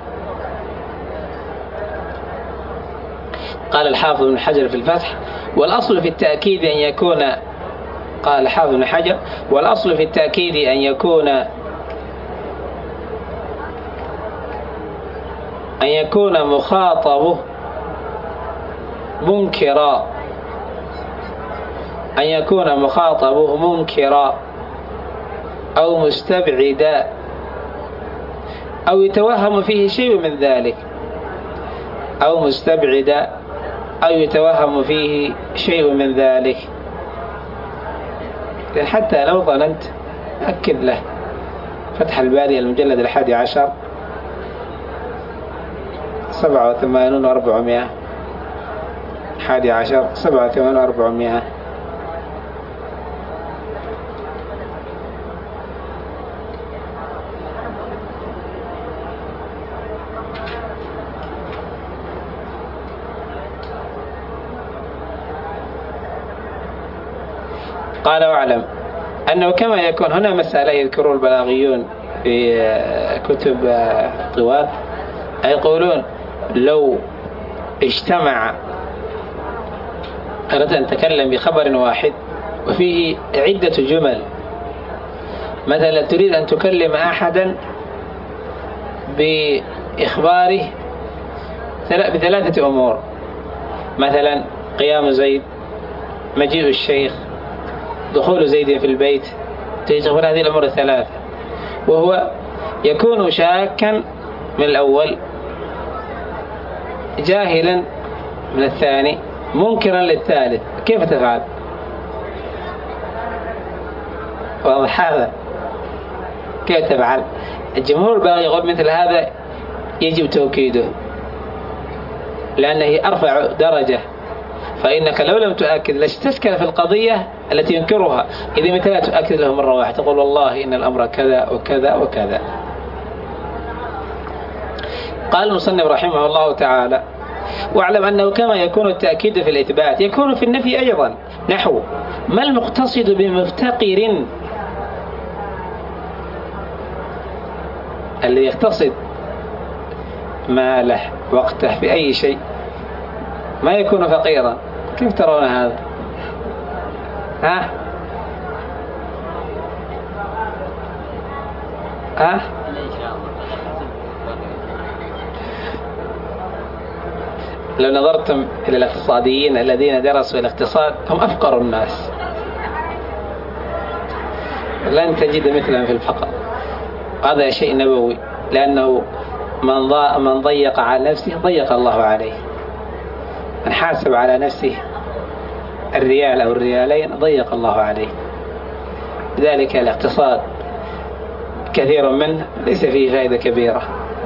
قال الحافظ بن حجر في الفتح: والأصل في التأكيد أن يكون، قال الحافظ بن حجر: والأصل في التأكيد أن يكون أن يكون مخاطبه منكرا أن يكون مخاطبه منكرا أو مستبعدا أو يتوهم فيه شيء من ذلك، أو مستبعدا أو يتوهم فيه شيء من ذلك. حتى لو ظننت أكد له. فتح الباري المجلد الحادي عشر سبعة وثمانون وأربعمائة، حادي عشر سبعة وثمانون وأربعمائة. قال: واعلم أنه كما يكون هنا مسألة يذكرون البلاغيون في كتب طوال، يقولون لو اجتمع، أردت أن أتكلم بخبر واحد وفيه عدة جمل، مثلا تريد أن تكلم أحدا بإخباره بثلاثة أمور، مثلا قيام زيد، مجيء الشيخ، دخول زيد في البيت، تجمع هذه الأمور الثلاثة، وهو يكون شاكا من الأول، جاهلا من الثاني، منكرا للثالث. كيف تفعل؟ واضح هذا؟ كيف تفعل؟ الجمهور الباغي يقول مثل هذا يجب توكيده، لأنه أرفع درجة فإنك لو لم تؤكد لاستشكل في القضية التي ينكرها. إذا مثلا تؤكد له مرة واحدة تقول والله إن الأمر كذا وكذا وكذا. قال المصنف رحمه الله تعالى: واعلم أنه كما يكون التأكيد في الإثبات يكون في النفي أيضا، نحو: ما المقتصد بمفتقر؟ الذي يقتصد ماله وقته في أي شيء ما يكون فقيرا. كيف ترون هذا؟ ها؟ ها؟ لو نظرتم إلى الاقتصاديين الذين درسوا الاقتصاد هم أفقر الناس، لن تجد مثلهم في الفقر. هذا شيء نبوي، لأنه من من ضيق على نفسه ضيق الله عليه، من حاسب على نفسه الريال أو الريالين ضيق الله عليه. لذلك الاقتصاد كثير منه ليس فيه فائدة كبيرة.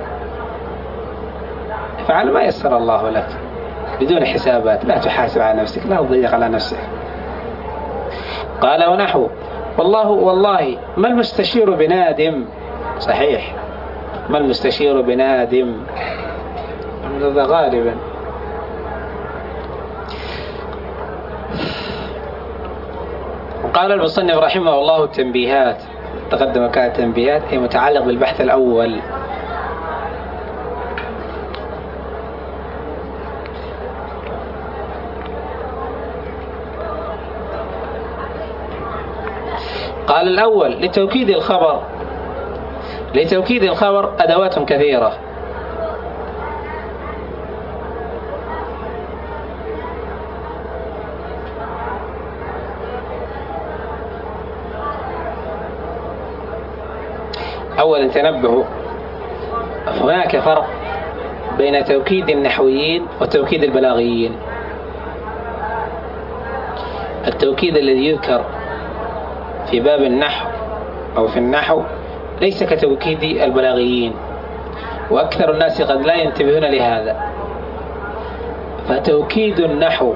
فعل ما يسر الله لك بدون حسابات، لا تحاسب على نفسك، لا تضيق على نفسك. قال: ونحو: والله والله ما المستشير بنادم. صحيح، ما المستشير بنادم، هذا غالبا. قال المصنف رحمه الله: التنبيهات. تقدم كانت تنبيهات هي متعلق بالبحث الأول. قال: الأول لتوكيد الخبر. لتوكيد الخبر أدوات كثيرة. أولا تنبهوا، هناك فرق بين توكيد النحويين وتوكيد البلاغيين. التوكيد الذي يذكر في باب النحو أو في النحو ليس كتوكيد البلاغيين، وأكثر الناس قد لا ينتبهون لهذا. فتوكيد النحو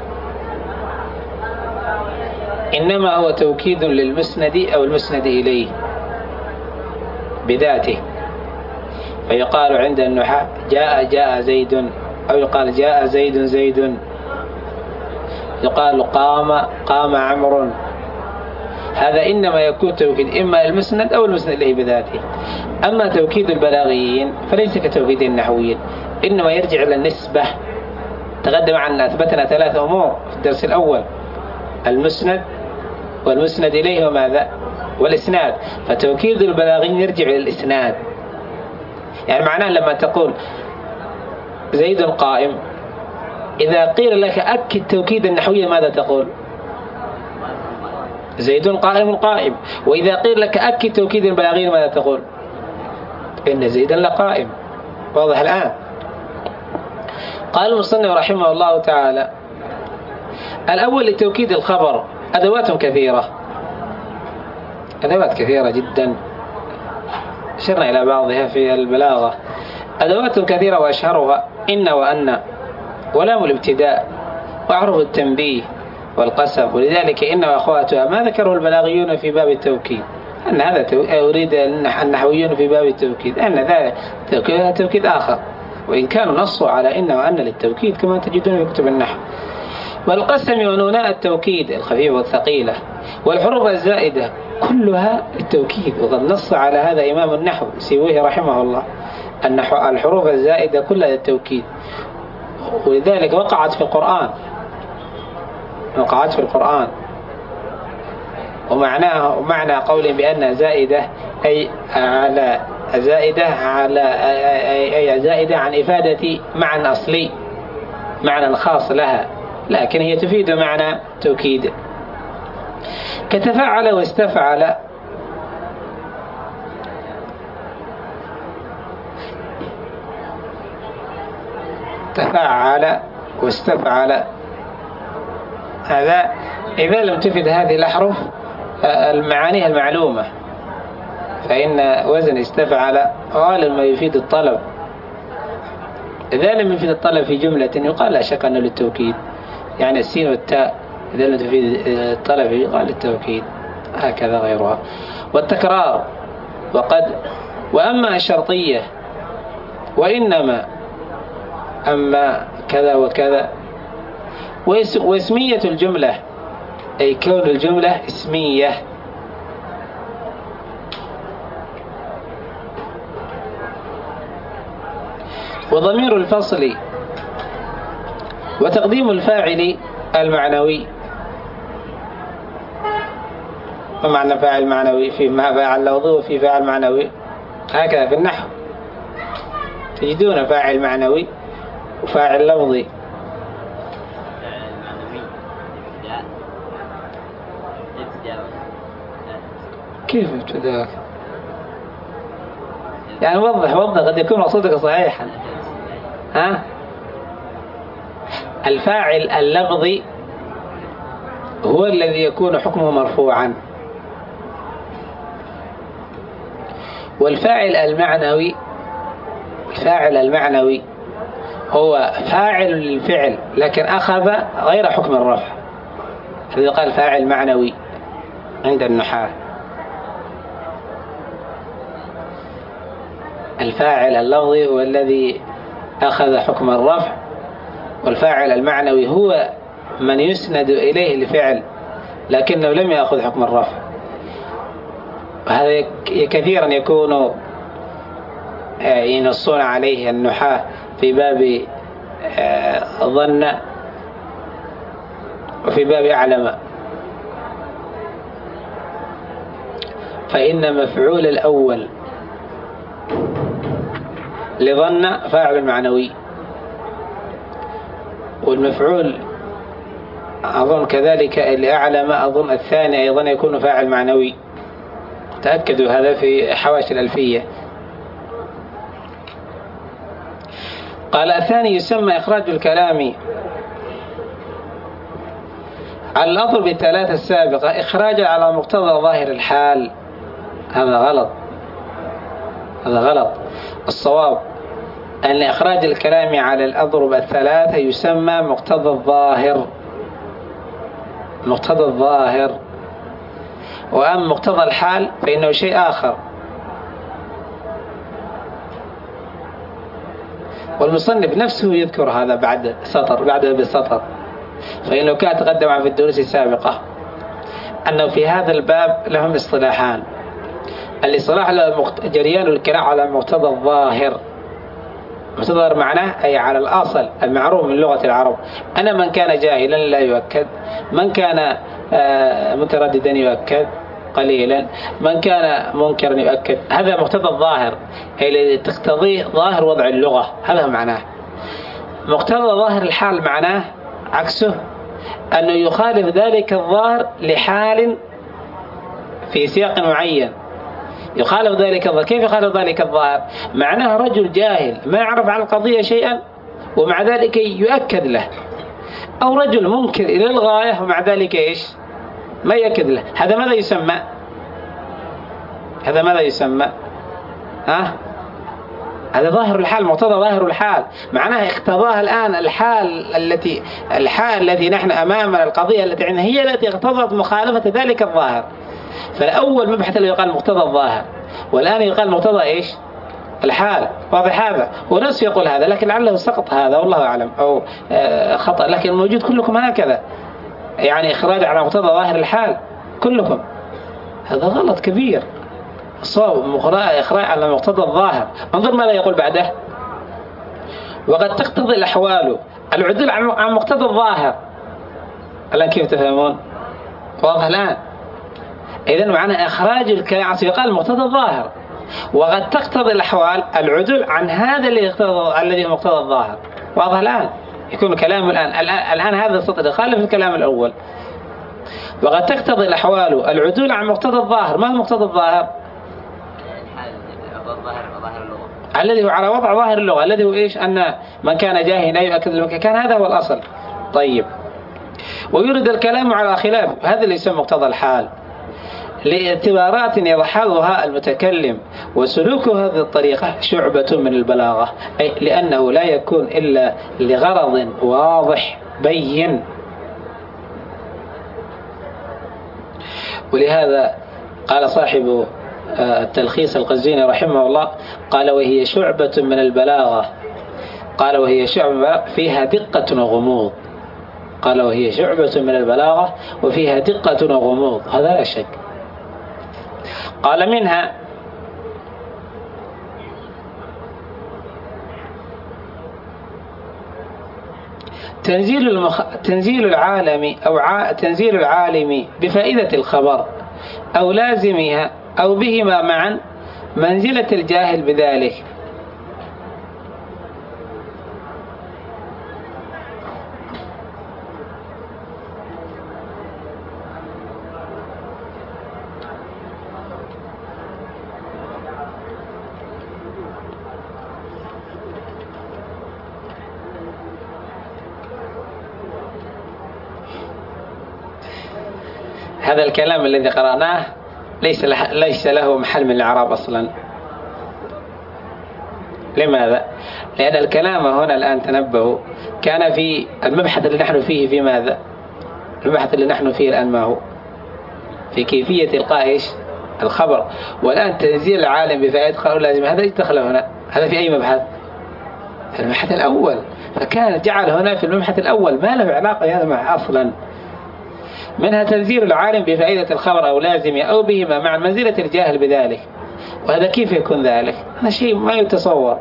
إنما هو توكيد للمسند أو المسند إليه بذاته، فيقال عند النحاة جاء جاء زيد، أو يقال جاء زيد زيد، يقال قام قام عمرو. هذا إنما يكون توكيد إما المسند أو المسند إليه بذاته. أما توكيد البلاغيين فليس كتوكيد النحويين، إنما يرجع إلى النسبة. تقدم عنا أثبتنا ثلاث أمور في الدرس الأول: المسند والمسند إليه وماذا؟ والإسناد. فتوكيد البلاغيين يرجع إلى الإسناد. يعني معناه لما تقول زيد قائم، إذا قيل لك أكد توكيد النحوية ماذا تقول؟ زيد قائم قائم. وإذا قيل لك أكد توكيد البلاغيين ماذا تقول؟ إن زيدا لقائم. واضح الآن؟ قال المصنف رحمه الله تعالى: الأول لتوكيد الخبر أدوات كثيرة. أدوات كثيرة جدا، شرنا إلى بعضها في البلاغة. أدوات كثيرة وأشهرها إن وأن ولام الابتداء وأعرف التنبيه والقسم. ولذلك إن وأخواتها ما ذكره البلاغيون في باب التوكيد، أن هذا أريد النحويون في باب التوكيد، أن ذلك توكيد, توكيد آخر، وإن كانوا نصوا على إن وأن للتوكيد كما تجدون في كتب النحو. والقسم ونوناء التوكيد الخفيفة والثقيلة والحروف الزائدة كلها التوكيد، وقد نص على هذا إمام النحو سيبويه رحمه الله. النحو الحروف الزائدة كلها التوكيد، ولذلك وقعت في القرآن وقعت في القرآن ومعناه معنى قول بأن زائدة أي على زائدة على أي زائدة عن إفادة معنى أصلي، معنى خاص لها، لكن هي تفيد معنى توكيد. كتفعل واستفعل تفعل واستفعل، هذا إذا لم تفد هذه الأحرف المعاني المعلومة، فإن وزن استفعل غالبا ما يفيد الطلب. إذا لم يفيد الطلب في جملة يقال لا شك أنه للتوكيد، يعني السين والتاء إذا لم تفيد الطلب يقال التوكيد، هكذا غيرها. والتكرار وقد. وأما الشرطية وإنما، أما كذا وكذا. واسمية الجملة أي كون الجملة اسمية. وضمير الفصل وتقديم الفاعل المعنوي. ما معنى فاعل معنوي؟ في فاعل لفظي وفي فاعل معنوي، هكذا في النحو تجدون فاعل معنوي وفاعل لفظي. كيف ابتداء؟ يعني وضح وضح قد يكون مقصودك صحيحا. ها؟ الفاعل اللفظي هو الذي يكون حكمه مرفوعا، والفاعل المعنوي الفاعل المعنوي هو فاعل للفعل لكن أخذ غير حكم الرفع، الذي قال فاعل معنوي عند النحاة. الفاعل اللفظي هو الذي أخذ حكم الرفع، والفاعل المعنوي هو من يسند إليه الفعل لكنه لم يأخذ حكم الرفع. وهذا كثيرا يكون ينصون عليه النحاة في باب ظن وفي باب أعلم. فإن مفعول الأول لظن فاعل معنوي، والمفعول أظن كذلك لأعلم أظن الثاني أيضا يكون فاعل معنوي. تأكدوا هذا في حواشي الألفية. قال الثاني يسمى إخراج الكلام على الأضرب الثلاثة السابقة إخراجا على مقتضى ظاهر الحال. هذا غلط، هذا غلط. الصواب أن إخراج الكلام على الأضرب الثلاثة يسمى مقتضى الظاهر، مقتضى الظاهر. وأما مقتضى الحال فإنه شيء آخر. والمصنف نفسه يذكر هذا بعد سطر بعد بسطر، فإنه كان تقدم في الدروس السابقة أنه في هذا الباب لهم اصطلاحان. الاصطلاح جريان الكلام على مقتضى الظاهر. مقتضى معناه أي على الأصل المعروف من لغة العرب. أنا من كان جاهلا لا يؤكد، من كان مترددا يؤكد قليلا، من كان منكرا يؤكد. هذا مقتضى الظاهر أي الذي تقتضيه ظاهر وضع اللغة، هذا معناه. مقتضى ظاهر الحال معناه عكسه، أنه يخالف ذلك الظاهر لحال في سياق معين. يخالف ذلك الظاهر. كيف يخالف ذلك الظاهر؟ معناه رجل جاهل ما يعرف عن القضية شيئا ومع ذلك يؤكد له، أو رجل منكر إلى الغاية ومع ذلك إيش ما يؤكد له. هذا ماذا يسمى؟ هذا ماذا يسمى؟ ها؟ هذا ظاهر الحال، مقتضى ظاهر الحال. معناه اقتضاها الآن الحال التي الحال التي نحن أمامنا، القضية التي عندنا هي التي اقتضت مخالفة ذلك الظاهر. فالأول مبحث اللي يقال مقتضى الظاهر، والآن يقال مقتضى إيش؟ الحال. واضح هذا؟ وناس يقول هذا لكن لعله سقط هذا والله أعلم أو خطأ، لكن موجود كلكم هكذا، يعني إخراج على مقتضى ظاهر الحال كلكم. هذا غلط كبير. صواب إخراج على مقتضى الظاهر. انظر ماذا يقول بعده: وقد تقتضي الأحوال العدول عن مقتضى الظاهر. الآن كيف تفهمون؟ واضح الآن؟ إذن معنى إخراج الكلام يقال مقتضى الظاهر، وقد تقتضي الأحوال العدول عن هذا الذي يقتضى الذي هو مقتضى الظاهر. واضح الآن؟ يكون كلام الآن الآن هذا السطر يخالف الكلام الأول. وقد تقتضي الأحوال العدول عن مقتضى الظاهر. ما هو مقتضى الظاهر؟ الذي هو على وضع ظاهر اللغة، الذي هو إيش؟ أن من كان جاهلا يؤكد المكان، كان هذا هو الأصل. طيب، ويرد الكلام على خلاف هذا اللي يسمى مقتضى الحال لاعتبارات يلحظها المتكلم، وسلوك هذه الطريقة شعبة من البلاغة، أي لأنه لا يكون إلا لغرض واضح بين ولهذا قال صاحب التلخيص القزويني رحمه الله قال وهي شعبة من البلاغة، قال وهي شعبة فيها دقة وغموض، قال وهي شعبة من البلاغة وفيها دقة وغموض، هذا لا شك. قال منها تنزيل, المخ... تنزيل العالم أو ع... تنزيل العالم بفائدة الخبر أو لازمها أو بهما معا منزلة الجاهل بذلك. هذا الكلام الذي قرأناه ليس له, ليس له محل من الإعراب أصلا. لماذا؟ لأن الكلام هنا الآن تنبهوا كان في المبحث اللي نحن فيه في ماذا؟ المبحث اللي نحن فيه الآن ما هو؟ في كيفية إلقاء إيش؟ الخبر. والآن تنزيل العالم بفائدة خبر لازم، هذا ايش دخله هنا؟ هذا في أي مبحث؟ في المبحث الأول. فكان جعل هنا في المبحث الأول ما له علاقة هذا مع أصلا. منها تنزيل العالم بفائدة الخبر أو لازمه أو بهما مع منزلة الجاهل بذلك. وهذا كيف يكون ذلك؟ هذا شيء ما يتصور.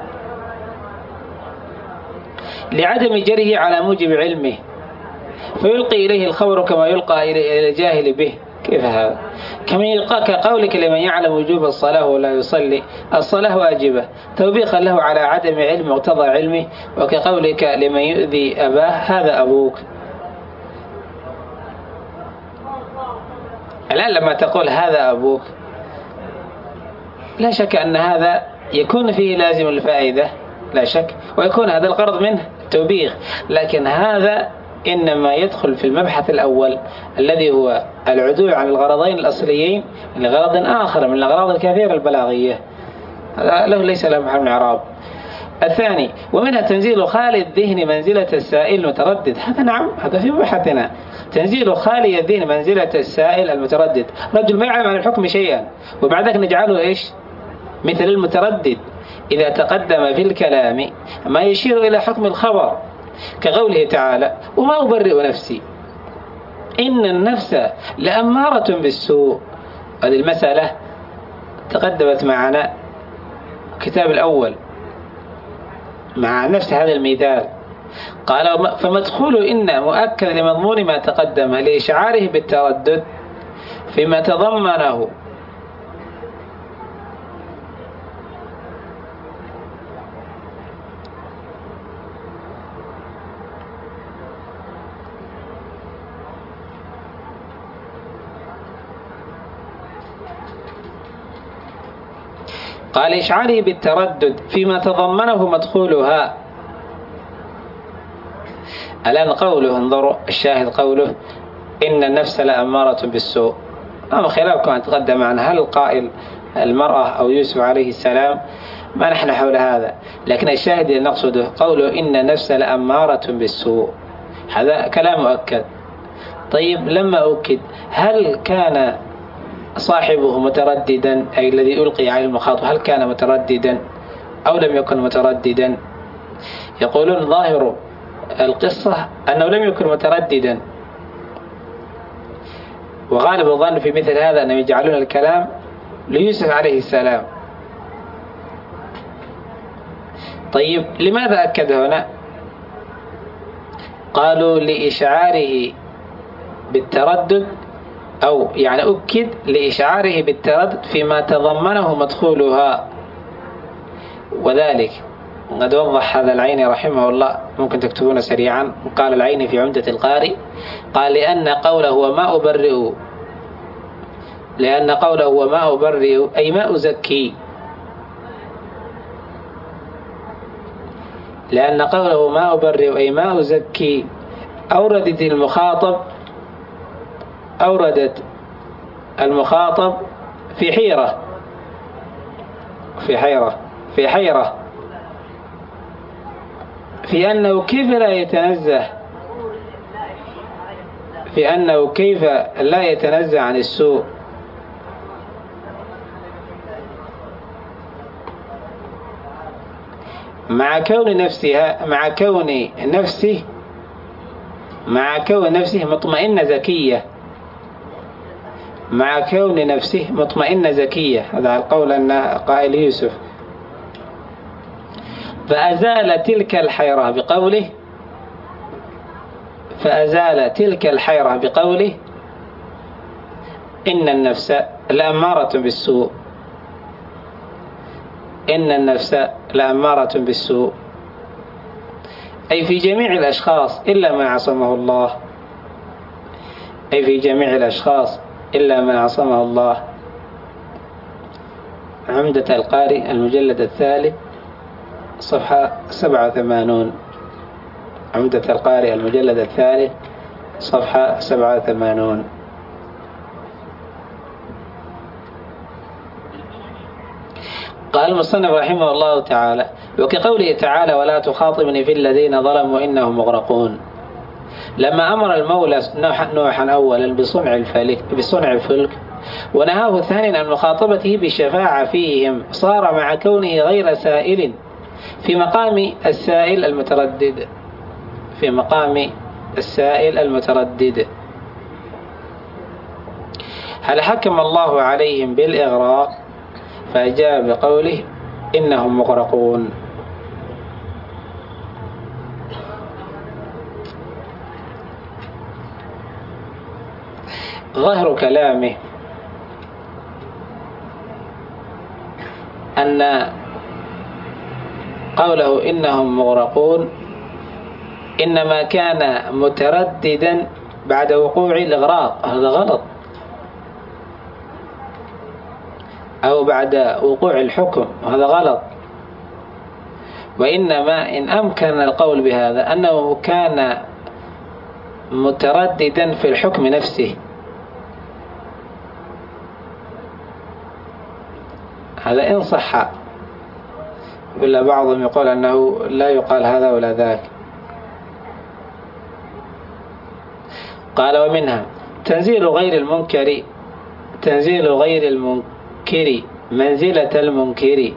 لعدم جره على موجب علمه فيلقي إليه الخبر كما يلقى إلى الجاهل به. كيف هذا؟ كما يلقى كقولك لمن يعلم وجوب الصلاة ولا يصلي الصلاة واجبة توبيخا له على عدم علم مقتضى علمه، وكقولك لمن يؤذي أباه هذا أبوك. الآن لما تقول هذا أبوك لا شك أن هذا يكون فيه لازم الفائدة، لا شك، ويكون هذا الغرض منه توبيخ، لكن هذا إنما يدخل في المبحث الأول الذي هو العدول عن الغرضين الأصليين لغرض آخر من الأغراض الكثيرة البلاغية، له ليس له محل من الإعراب. الثاني ومنها تنزيل خالي الذهن منزلة السائل المتردد. هذا نعم، هذا في مبحثنا. تنزيل خالي الذهن منزلة السائل المتردد، رجل ما يعلم عن الحكم شيئا وبعدك نجعله إيش؟ مثل المتردد إذا تقدم في الكلام ما يشير إلى حكم الخبر، كقوله تعالى وما أبرئ نفسي إن النفس لأمارة بالسوء. هذه المسألة تقدمت معنا الكتاب الأول مع نفس هذا المثال. قال فمدخول إن مؤكد لمضمون ما تقدم لإشعاره بالتردد فيما تضمنه قال إشعاره بالتردد فيما تضمنه مدخولها. الآن قوله انظروا الشاهد قوله إن النفس لأمارة بالسوء، أما خلافكم أن تقدم معنا هل القائل المرأة أو يوسف عليه السلام، ما نحن حول هذا، لكن الشاهد اللي نقصده قوله إن النفس لأمارة بالسوء، هذا كلام مؤكد. طيب لما أكد هل كان صاحبه مترددا أي الذي ألقي على المخاطب هل كان مترددا أو لم يكن مترددا؟ يقولون ظاهر القصة أنه لم يكن مترددا، وغالب الظن في مثل هذا أنهم يجعلون الكلام ليوسف عليه السلام. طيب لماذا أكد هنا؟ قالوا لإشعاره بالتردد، أو يعني أكد لإشعاره بالتردد فيما تضمنه مدخولها، وذلك قد وضح هذا العيني رحمه الله، ممكن تكتبون سريعا. قال العيني في عمدة القاري قال لأن قوله وما أبرئ لأن قوله وما أبرئ أي ما أزكي، لأن قوله ما أبرئ أي ما أزكي أوردت المخاطب أوردت المخاطب في حيرة في حيرة في حيرة في أنه كيف لا يتنزه بأنه كيف لا يتنزه عن السوء مع كون نفسها مع كون نفسه مع كون نفسه مطمئنة زكية مع كون نفسه مطمئنة زكية. هذا القول أن قائل يوسف. فأزال تلك الحيرة بقوله فأزال تلك الحيرة بقوله إن النفس لأمارة بالسوء إن النفس لأمارة بالسوء، أي في جميع الأشخاص إلا ما عصمه الله أي في جميع الأشخاص إلا ما عصمه الله. عمدة القاري المجلد الثالث صفحة سبعة وثمانون. عمدة القاري المجلد الثالث صفحة سبعة وثمانون. قال المصنف رحمه الله تعالى: وكقوله تعالى: ولا تخاطبني في الذين ظلموا إنهم مغرقون. لما أمر المولى نوحا أولا بصنع الفلك بصنع الفلك ونهاه ثانيا عن مخاطبته بالشفاعة فيهم، صار مع كونه غير سائل في مقام السائل المتردد في مقام السائل المتردد هل حكم الله عليهم بالإغراق؟ فأجاب بقوله: إنهم مغرقون. ظاهر كلامه أن قوله إنهم مغرقون إنما كان مترددا بعد وقوع الإغراق، هذا غلط، أو بعد وقوع الحكم، هذا غلط. وإنما إن أمكن القول بهذا أنه كان مترددا في الحكم نفسه، هذا إن صح، ولا بعضهم يقول أنه لا يقال هذا ولا ذاك. قال: ومنها تنزيل غير المنكر تنزيل غير المنكر منزلة المنكر.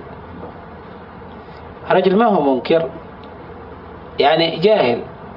رجل ما هو منكر، يعني جاهل،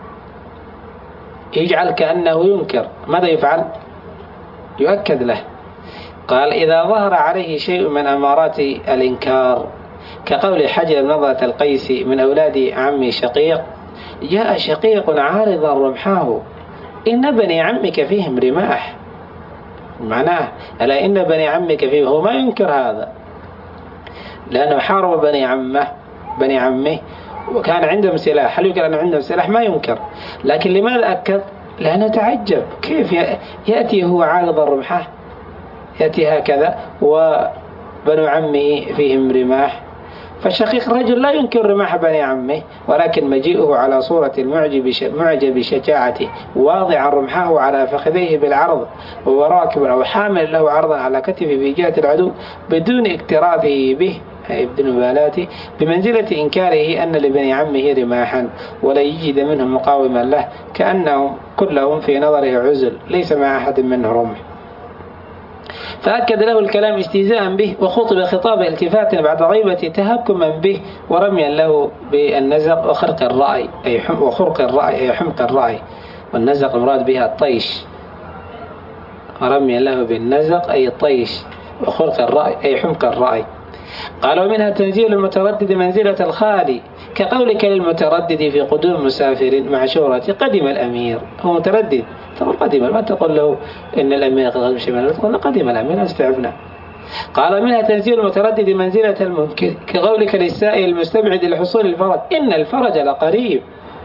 يجعل كأنه ينكر، ماذا يفعل؟ يؤكد له. قال: إذا ظهر عليه شيء من أمارات الإنكار، كقول حجر نظرة القيس من أولاد عمي شقيق: جاء شقيق عارضا رمحه إن بني عمك فيهم رماح. معناه ألا إن بني عمك فيهم، هو ما ينكر هذا لأنه حارب بني عمه بني عمه وكان عندهم سلاح. هل يمكن أن عندهم سلاح؟ ما ينكر. لكن لماذا أكد؟ لأنه تعجب كيف يأتي هو عارض رمحه، يأتي هكذا وبنو عمه فيهم رماح. فالشقيق رجل لا ينكر رماح بني عمه، ولكن مجيئه على صورة المعجب معجب شجاعته واضعا رمحه على فخذيه بالعرض وهو راكب أو حامل له عرضا على كتفه في جهة العدو بدون اكتراثه به أي بدون مبالاته، بمنزلة إنكاره أن لبني عمه رماحا ولا يجد منهم مقاوما له، كأنهم كلهم في نظره عزل ليس مع أحد منه رمح. فأكد له الكلام استهزاء به، وخطب خطاب التفات بعد غيبة تهكما به ورميا له بالنزق وخرق الرأي أي حم وخرق الرأي أي حمق الرأي، والنزق المراد بها الطيش، ورميا له بالنزق أي الطيش وخرق الرأي أي حمق الرأي. قال: ومنها تنزيل المتردد منزلة الخالي، كقولك للمتردد في قدوم مسافر مع شورة قدم الأمير، هو متردد تقول قدم، ما تقول له إن الأمير قد غلب شمال، تقول قدم الأمير استعبنا. قال: منها تنزيل المتردد منزلة المنكر، كقولك للسائل المستبعد لحصول الفرج إن الفرج لقريب،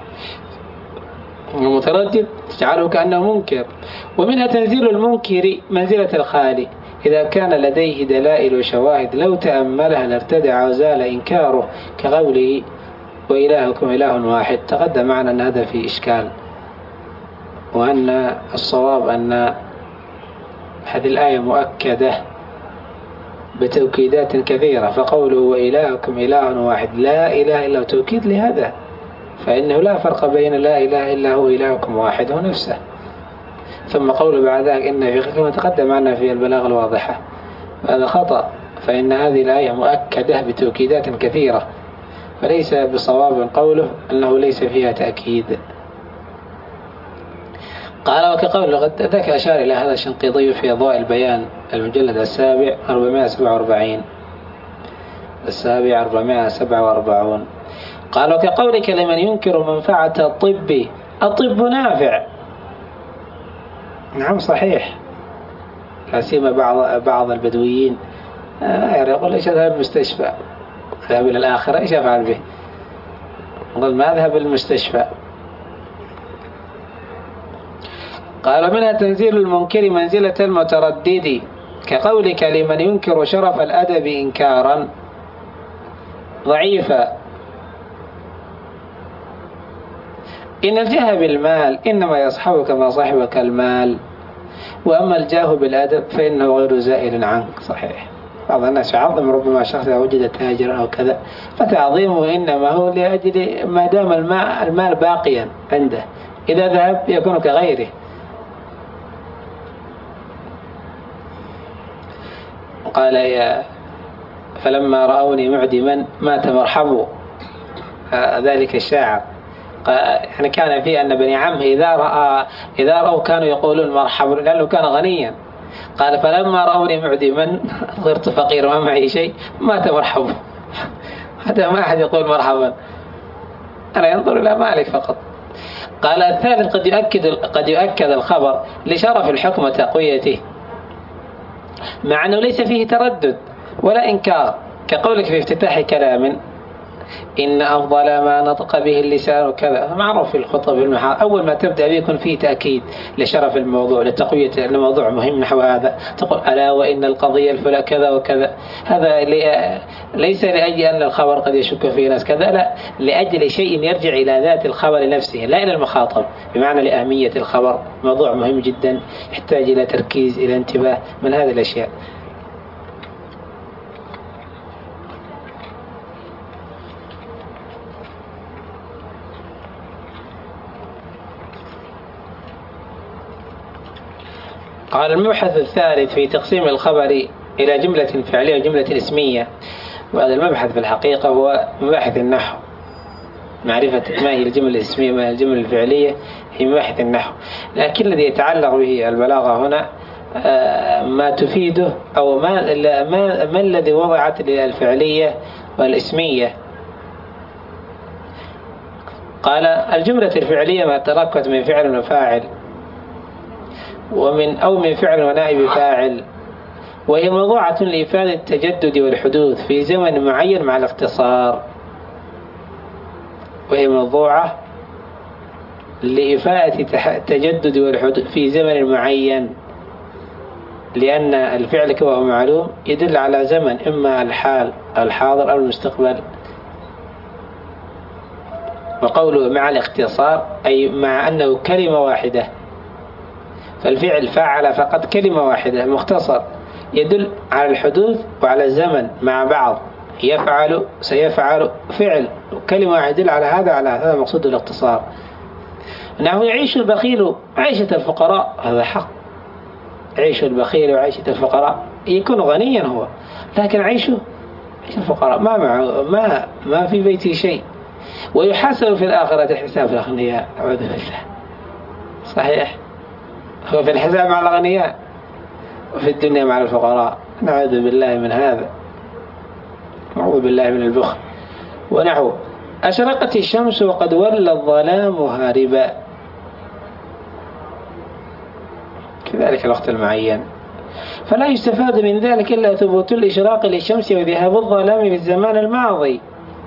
المتردد تجعله كأنه منكر. ومنها تنزيل المنكر منزلة الخالي، إذا كان لديه دلائل وشواهد لو تأملها لارتدع وزال إنكاره، كقوله وإلهكم إله واحد. تقدم معنا أن هذا في إشكال، وأن الصواب أن هذه الآية مؤكدة بتوكيدات كثيرة، فقوله وإلهكم إله واحد لا إله إلا هو توكيد لهذا، فإنه لا فرق بين لا إله إلا هو إلهكم واحد هو نفسه. ثم قول بعد ذلك إن في كما تقدم معنا في البلاغة الواضحة، هذا خطأ، فإن هذه الآية مؤكدة بتوكيدات كثيرة، فليس بصواب قوله أنه ليس فيها تأكيد. قال وكقول قد ذاك أشار إلى هذا الشنقيطي في أضواء البيان المجلد السابع أربعمائة وسبعة وأربعين السابع أربعمائة وسبعة وأربعين. قال وكقولك لمن ينكر منفعة الطب، الطب نافع. نعم صحيح، لا سيما بعض بعض البدويين يقول ايش اذهب المستشفى، اذهب الى الاخره ايش افعل به؟ قال ما اذهب المستشفى. قال منها تنزيل المنكر منزلة المتردد، كقولك لمن ينكر شرف الأدب إنكارا ضعيفا. إن الجاه بالمال إنما يصحبك ما صاحبك المال، وأما الجاه بالأدب فإنه غير زائل عنك. صحيح، بعض الناس يعظم ربما شخص وجد تاجرا أو كذا، فتعظيمه إنما هو لأجل ما دام المال باقيا عنده، إذا ذهب يكون كغيره. قال يا فلما رأوني معدما مات مرحبوا، ذلك الشاعر يعني كان فيه أن بني عمه إذا رأى إذا رأوا كانوا يقولون مرحبا لأنه كان غنيا. قال فلما رأوني معدما صرت فقير وما معي شيء مات مرحبا. حتى ما أحد يقول مرحبا، أنا ينظر إلى مالك فقط. قال الثالث قد يؤكد قد يؤكد الخبر لشرف الحكم وتقويته، مع أنه ليس فيه تردد ولا إنكار، كقولك في افتتاح كلام إن أفضل ما نطق به اللسان كذا، معروف في الخطب المحاضر أول ما تبدأ به يكون فيه تأكيد لشرف الموضوع لتقوية الموضوع مهم نحو هذا، تقول ألا وإن القضية الفلانية كذا وكذا. هذا ليس لأجل أن الخبر قد يشك فيه ناس كذا، لا، لأجل شيء يرجع إلى ذات الخبر نفسه لا إلى المخاطب، بمعنى لأهمية الخبر، موضوع مهم جدا يحتاج إلى تركيز إلى انتباه من هذه الأشياء. قال المبحث الثالث في تقسيم الخبر إلى جملة فعلية وجملة اسمية، وهذا المبحث في الحقيقة هو مباحث النحو، معرفة ما هي الجملة الاسمية وما هي الجملة الفعلية في مباحث النحو، لكن الذي يتعلق به البلاغة هنا ما تفيده أو ما, ما, ما الذي وضعت للفعلية والاسمية. قال الجملة الفعلية ما تركت من فعل وفاعل ومن أو من فعل ونائب فاعل، وهي موضوعة لإفادة التجدد والحدوث في زمن معين مع الاختصار. وهي موضوعة لإفادة التجدد والحدوث في زمن معين، لأن الفعل كما هو معلوم يدل على زمن، إما الحال الحاضر أو المستقبل. وقوله مع الاختصار أي مع أنه كلمة واحدة، فالفعل فعل فقط كلمة واحدة مختصر يدل على الحدوث وعلى الزمن مع بعض، يفعل سيفعل فعل كلمة واحدة يدل على هذا على هذا مقصود الاختصار. أنه يعيش البخيل عيشة الفقراء، هذا حق، عيش البخيل وعيشة الفقراء، يكون غنيا هو لكن عيشه عيش الفقراء، ما معه ما ما في بيته شيء، ويحاسب في الآخرة حساب الأغنياء. أعوذ بالله. صحيح، هو في الحساب مع الأغنياء وفي الدنيا مع الفقراء، نعوذ بالله من هذا، نعوذ بالله من البخل. ونحو أشرقت الشمس وقد ولى الظلام هاربا، كذلك الوقت المعين، فلا يستفاد من ذلك إلا ثبوت الإشراق للشمس وذهاب الظلام في الزمان الماضي.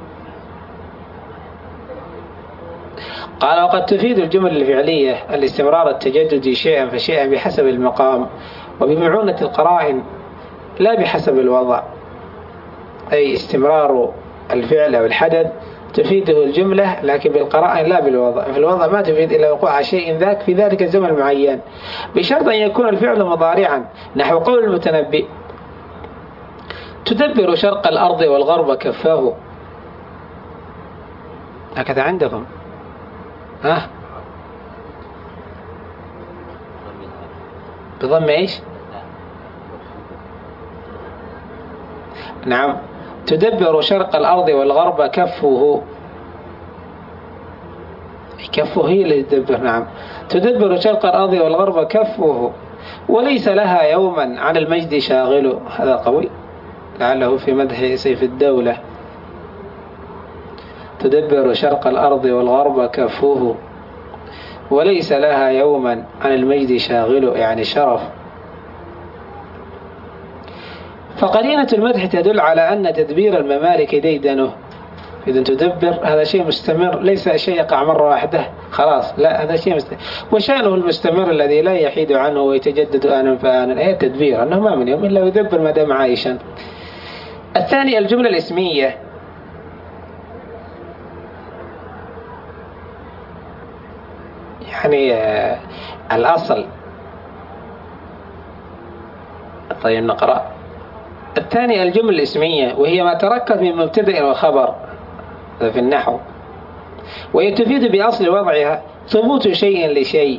قال وقد تفيد الجمل الفعلية الاستمرار التجدد شيئا فشيئا بحسب المقام وبمعونة القرائن لا بحسب الوضع، أي استمرار الفعل أو الحدث تفيده الجملة لكن بالقرائن لا بالوضع، في الوضع ما تفيد إلا وقوع شيء ذاك في ذلك الزمن المعين، بشرط أن يكون الفعل مضارعا، نحو قول المتنبي تدبر شرق الأرض والغرب كفاه، هكذا عندكم ها بضم إيش؟ نعم. تدبر شرق الأرض والغرب كفه. كفه هي اللي تدبر. نعم. تدبر شرق الأرض والغرب كفه وليس لها يوما عن المجد شاغل. هذا قوي لعله في مدح سيف الدولة. تدبر شرق الأرض والغرب كفه وليس لها يوما عن المجد شاغل، يعني شرف. فقرينة المدح تدل على أن تدبير الممالك ديدنه. إذا تدبر هذا شيء مستمر، ليس شيء يقع مرة واحدة خلاص، لا هذا شيء مستمر. وشأنه المستمر الذي لا يحيد عنه ويتجدد آنا فآنا هي التدبير، أنه ما من يوم إلا يدبر ما دام عايشا. الثاني الجملة الاسمية. يعني آه الأصل. طيب نقرأ. الثاني الجملة الاسمية وهي ما تركب من مبتدأ وخبر في النحو، وهي تفيد بأصل وضعها ثبوت شيء لشيء.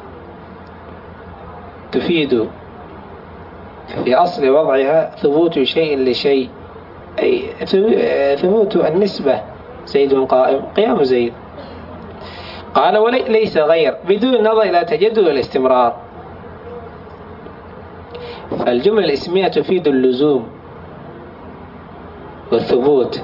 تفيد في أصل وضعها ثبوت شيء لشيء، أي ثبوت النسبة. زيد قائم، قيام زيد. قال وليس غير بدون النظر إلى تجدد والاستمرار. فالجملة الاسمية تفيد اللزوم والثبوت،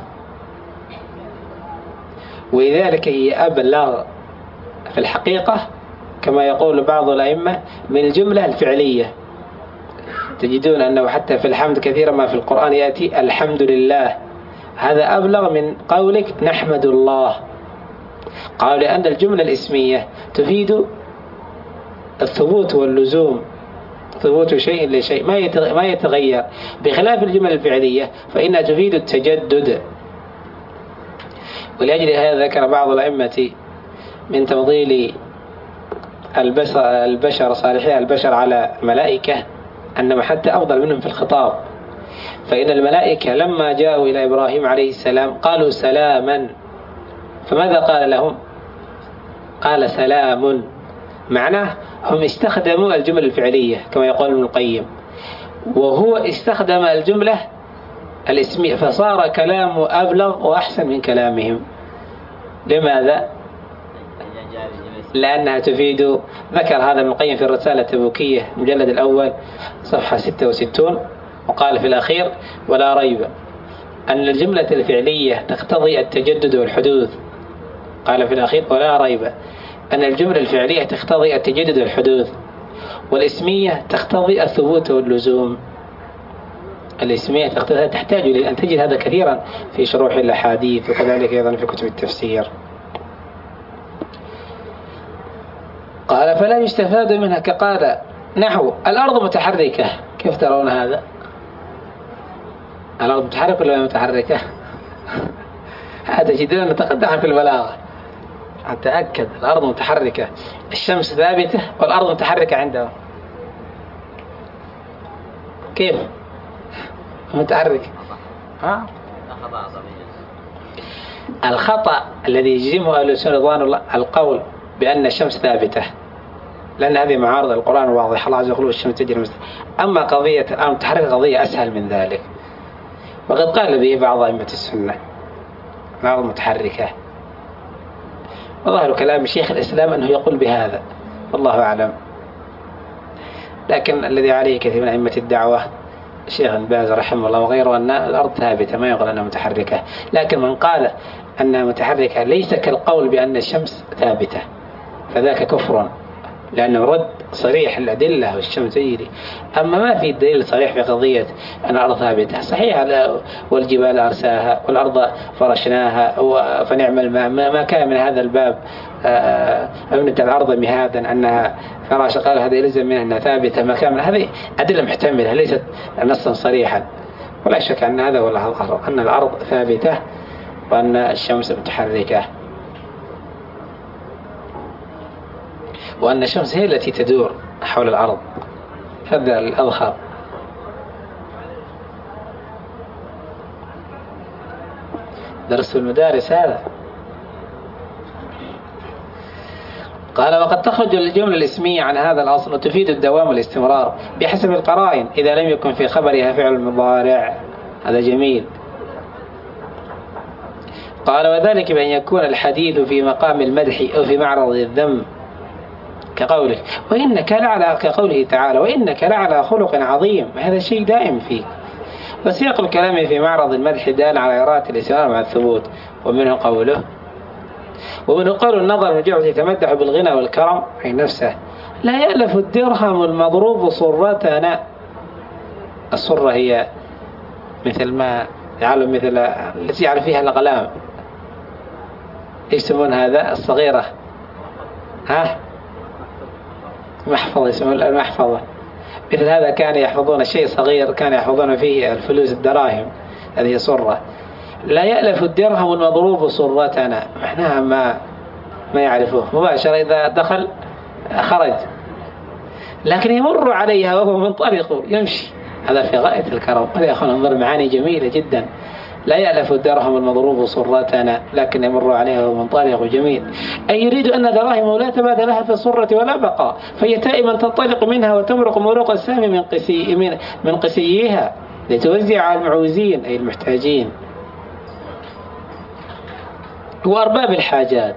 ولذلك هي أبلغ في الحقيقة كما يقول بعض الأئمة من الجملة الفعلية. تجدون أنه حتى في الحمد كثيرا ما في القرآن يأتي الحمد لله، هذا أبلغ من قولك نحمد الله. قالوا لأن الجملة الاسمية تفيد الثبوت واللزوم، ثبوت شيء لشيء ما يتغير، بخلاف الجمل الفعلية فإنها تفيد التجدد. ولأجل هذا ذكر بعض الأئمة من تفضيل البشر صالحي البشر على الملائكة أنهم حتى أفضل منهم في الخطاب. فإن الملائكة لما جاءوا إلى إبراهيم عليه السلام قالوا سلاما، فماذا قال لهم؟ قال سلام. معناه هم استخدموا الجمل الفعلية كما يقول ابن القيم، وهو استخدم الجملة الاسمية، فصار كلامه أبلغ وأحسن من كلامهم. لماذا؟ لأنها تفيد. ذكر هذا ابن القيم في الرسالة التبوكية المجلد الأول صفحة ستة وستين، وقال في الأخير ولا ريب أن الجملة الفعلية تقتضي التجدد والحدوث. قال في الأخير ولا ريب أن الجملة الفعلية تقتضي التجدد والحدوث، والاسمية تقتضي الثبوت واللزوم. الاسمية تقتضي، تحتاج إلى أن تجد هذا كثيرا في شروح الأحاديث وكذلك أيضا في كتب التفسير. قال فلا يستفاد منها كقال نحو الأرض متحركة. كيف ترون هذا؟ الأرض متحركة ولا متحركة؟ هذا جدا نتقدم في البلاغة. أتأكد الأرض متحركة، الشمس ثابتة والأرض متحركة عندها. كيف متحركة؟ ها؟ الخطأ الذي يجزمه أهل السنة رضوان الله القول بأن الشمس ثابتة، لأن هذه معارضة القرآن واضحة. الله عز وجل الشمس تجري مستقيما. أما قضية الأرض متحركة قضية أسهل من ذلك، وقد قال به بعض أئمة السنة الأرض متحركة، وظاهر كلام شيخ الإسلام أنه يقول بهذا، والله أعلم. لكن الذي عليه كثير من أئمة الدعوة الشيخ ابن باز رحمه الله وغيره أن الأرض ثابتة، ما يقول أنها متحركة. لكن من قال أنها متحركة ليس كالقول بأن الشمس ثابتة، فذاك كفر، لأنه رد صريح الأدلة والشمس تجري. أما ما في دليل صريح في قضية أن الأرض ثابتة صحيح، والجبال أرساها والأرض فرشناها فنعم الماء، ما كان من هذا الباب أبنت الأرض مهادا أنها فراش، قال هذا يلزم منها أنها ثابتة، ما كان من هذه أدلة محتملة ليست نصا صريحا. ولا شك أن هذا هو الأظهر، أن الأرض ثابتة وأن الشمس متحركة، وأن الشمس هي التي تدور حول الأرض. هذا الأظهر. درس المدارس هذا. قال وقد تخرج الجملة الاسمية عن هذا الأصل وتفيد الدوام والاستمرار بحسب القرائن إذا لم يكن في خبرها فعل مضارع. هذا جميل. قال وذلك بأن يكون الحديث في مقام المدح أو في معرض الذم كقوله وإنك لعلى كقوله تعالى وإنك لعلى خلق عظيم. هذا شيء دائم فيه. وسياق الكلام في معرض المدح دال على إرادة الاستمرار مع الثبوت. ومنه قوله ومنه قول النظر من جهة يتمدح بالغنى والكرم أي نفسه لا يألف الدرهم المضروب صرتنا. الصرة هي مثل ما يعلم مثل التي يعرف فيها الأقلام يسمون هذا الصغيرة ها محفظة يسمون المحفظة. مثل هذا كان يحفظون شيء صغير كان يحفظون فيه الفلوس الدراهم هذه صرة. لا يألف الدرهم المضروب صرتنا معناها ما ما يعرفوه مباشرة إذا دخل خرج لكن يمر عليها وهو منطلق يمشي. هذا في غاية الكرم. هذا يا أخوان انظر معاني جميلة جدا. لا يألف الدرهم المضروب صرتنا لكن يمر عليها وهو منطلق جميل. أي يريد أن دراهم لا تبات لها في الصرة ولا بقاء فهي دائما تنطلق منها وتمرق مروق السهم من قسي من, من قسيها لتوزع على المعوزين أي المحتاجين وأرباب الحاجات.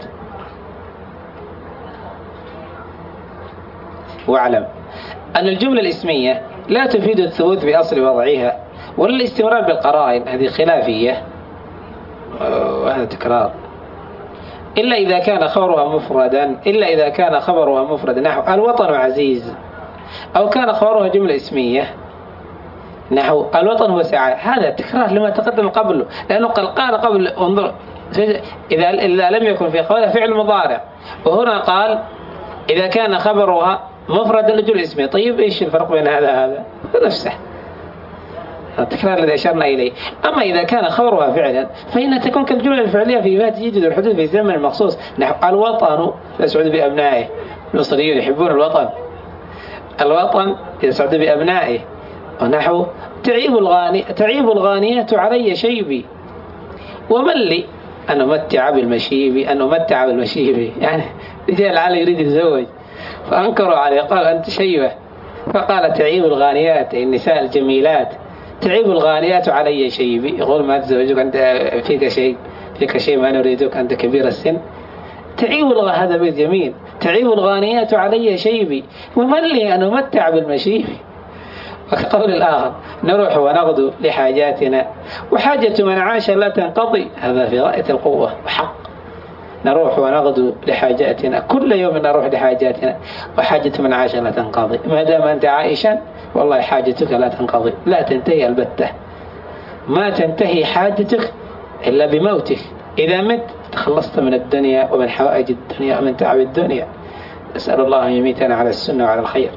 واعلم أن الجملة الاسمية لا تفيد الثبوت بأصل وضعها ولا الاستمرار بالقرائن هذه خلافية وهذا تكرار إلا إذا كان خبرها مفردا إلا إذا كان خبرها مفردا نحو الوطن عزيز أو كان خبرها جملة اسمية نحو الوطن هو سعادة. هذا تكرار لما تقدم قبله لأنه قال قبل انظر إذا إذا لم يكن في خبرها فعل مضارع وهنا قال إذا كان خبرها مفردا لجملة اسمية. طيب إيش الفرق بين هذا هذا نفسه التكرار الذي أشرنا إليه. أما إذا كان خبرها فعلا فإنها تكون كالجملة الفعلية في ما تجدد الحدوث في زمن مخصوص نحو الوطن يسعد بأبنائه. المصريون يحبون الوطن. الوطن يسعد بأبنائه. ونحو تعيب الغاني تعيب الغانيات علي شيبي ومن لي أن أمتع بالمشيب أن أمتع بالمشيب يعني رجال العالم يريد يتزوج فأنكروا عليه قال أنت شيبة فقال تعيب الغانيات النساء الجميلات تعيب الغانيات علي شيبي يقول ما تزوجك أنت فيك شيء فيك شيء ما نريدك أنت كبير السن. تعيب الغ هذا بيت جميل. تعيب الغانيات علي شيبي ومن لي أن أمتع بالمشيب. وكقول الآخر نروح ونغدو لحاجاتنا وحاجة من عاش لا تنقضي. هذا في غاية القوة وحق. نروح ونغدو لحاجاتنا كل يوم نروح لحاجاتنا وحاجة من عاش لا تنقضي. ما دام أنت عائشا والله حاجتك لا تنقضي لا تنتهي البتة. ما تنتهي حاجتك إلا بموتك. إذا مت تخلصت من الدنيا ومن حوائج الدنيا ومن تعب الدنيا. أسأل الله أن يميتنا على السنة وعلى الخير.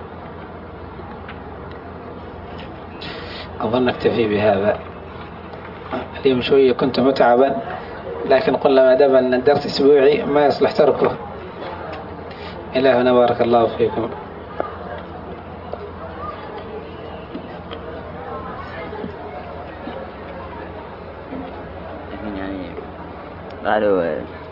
أظن أكتفي بهذا. اليوم شوية كنت متعبا لكن قلنا ما دام أن الدرس أسبوعي ما يصلح تركه. إلهنا بارك الله فيكم. يعني قالوا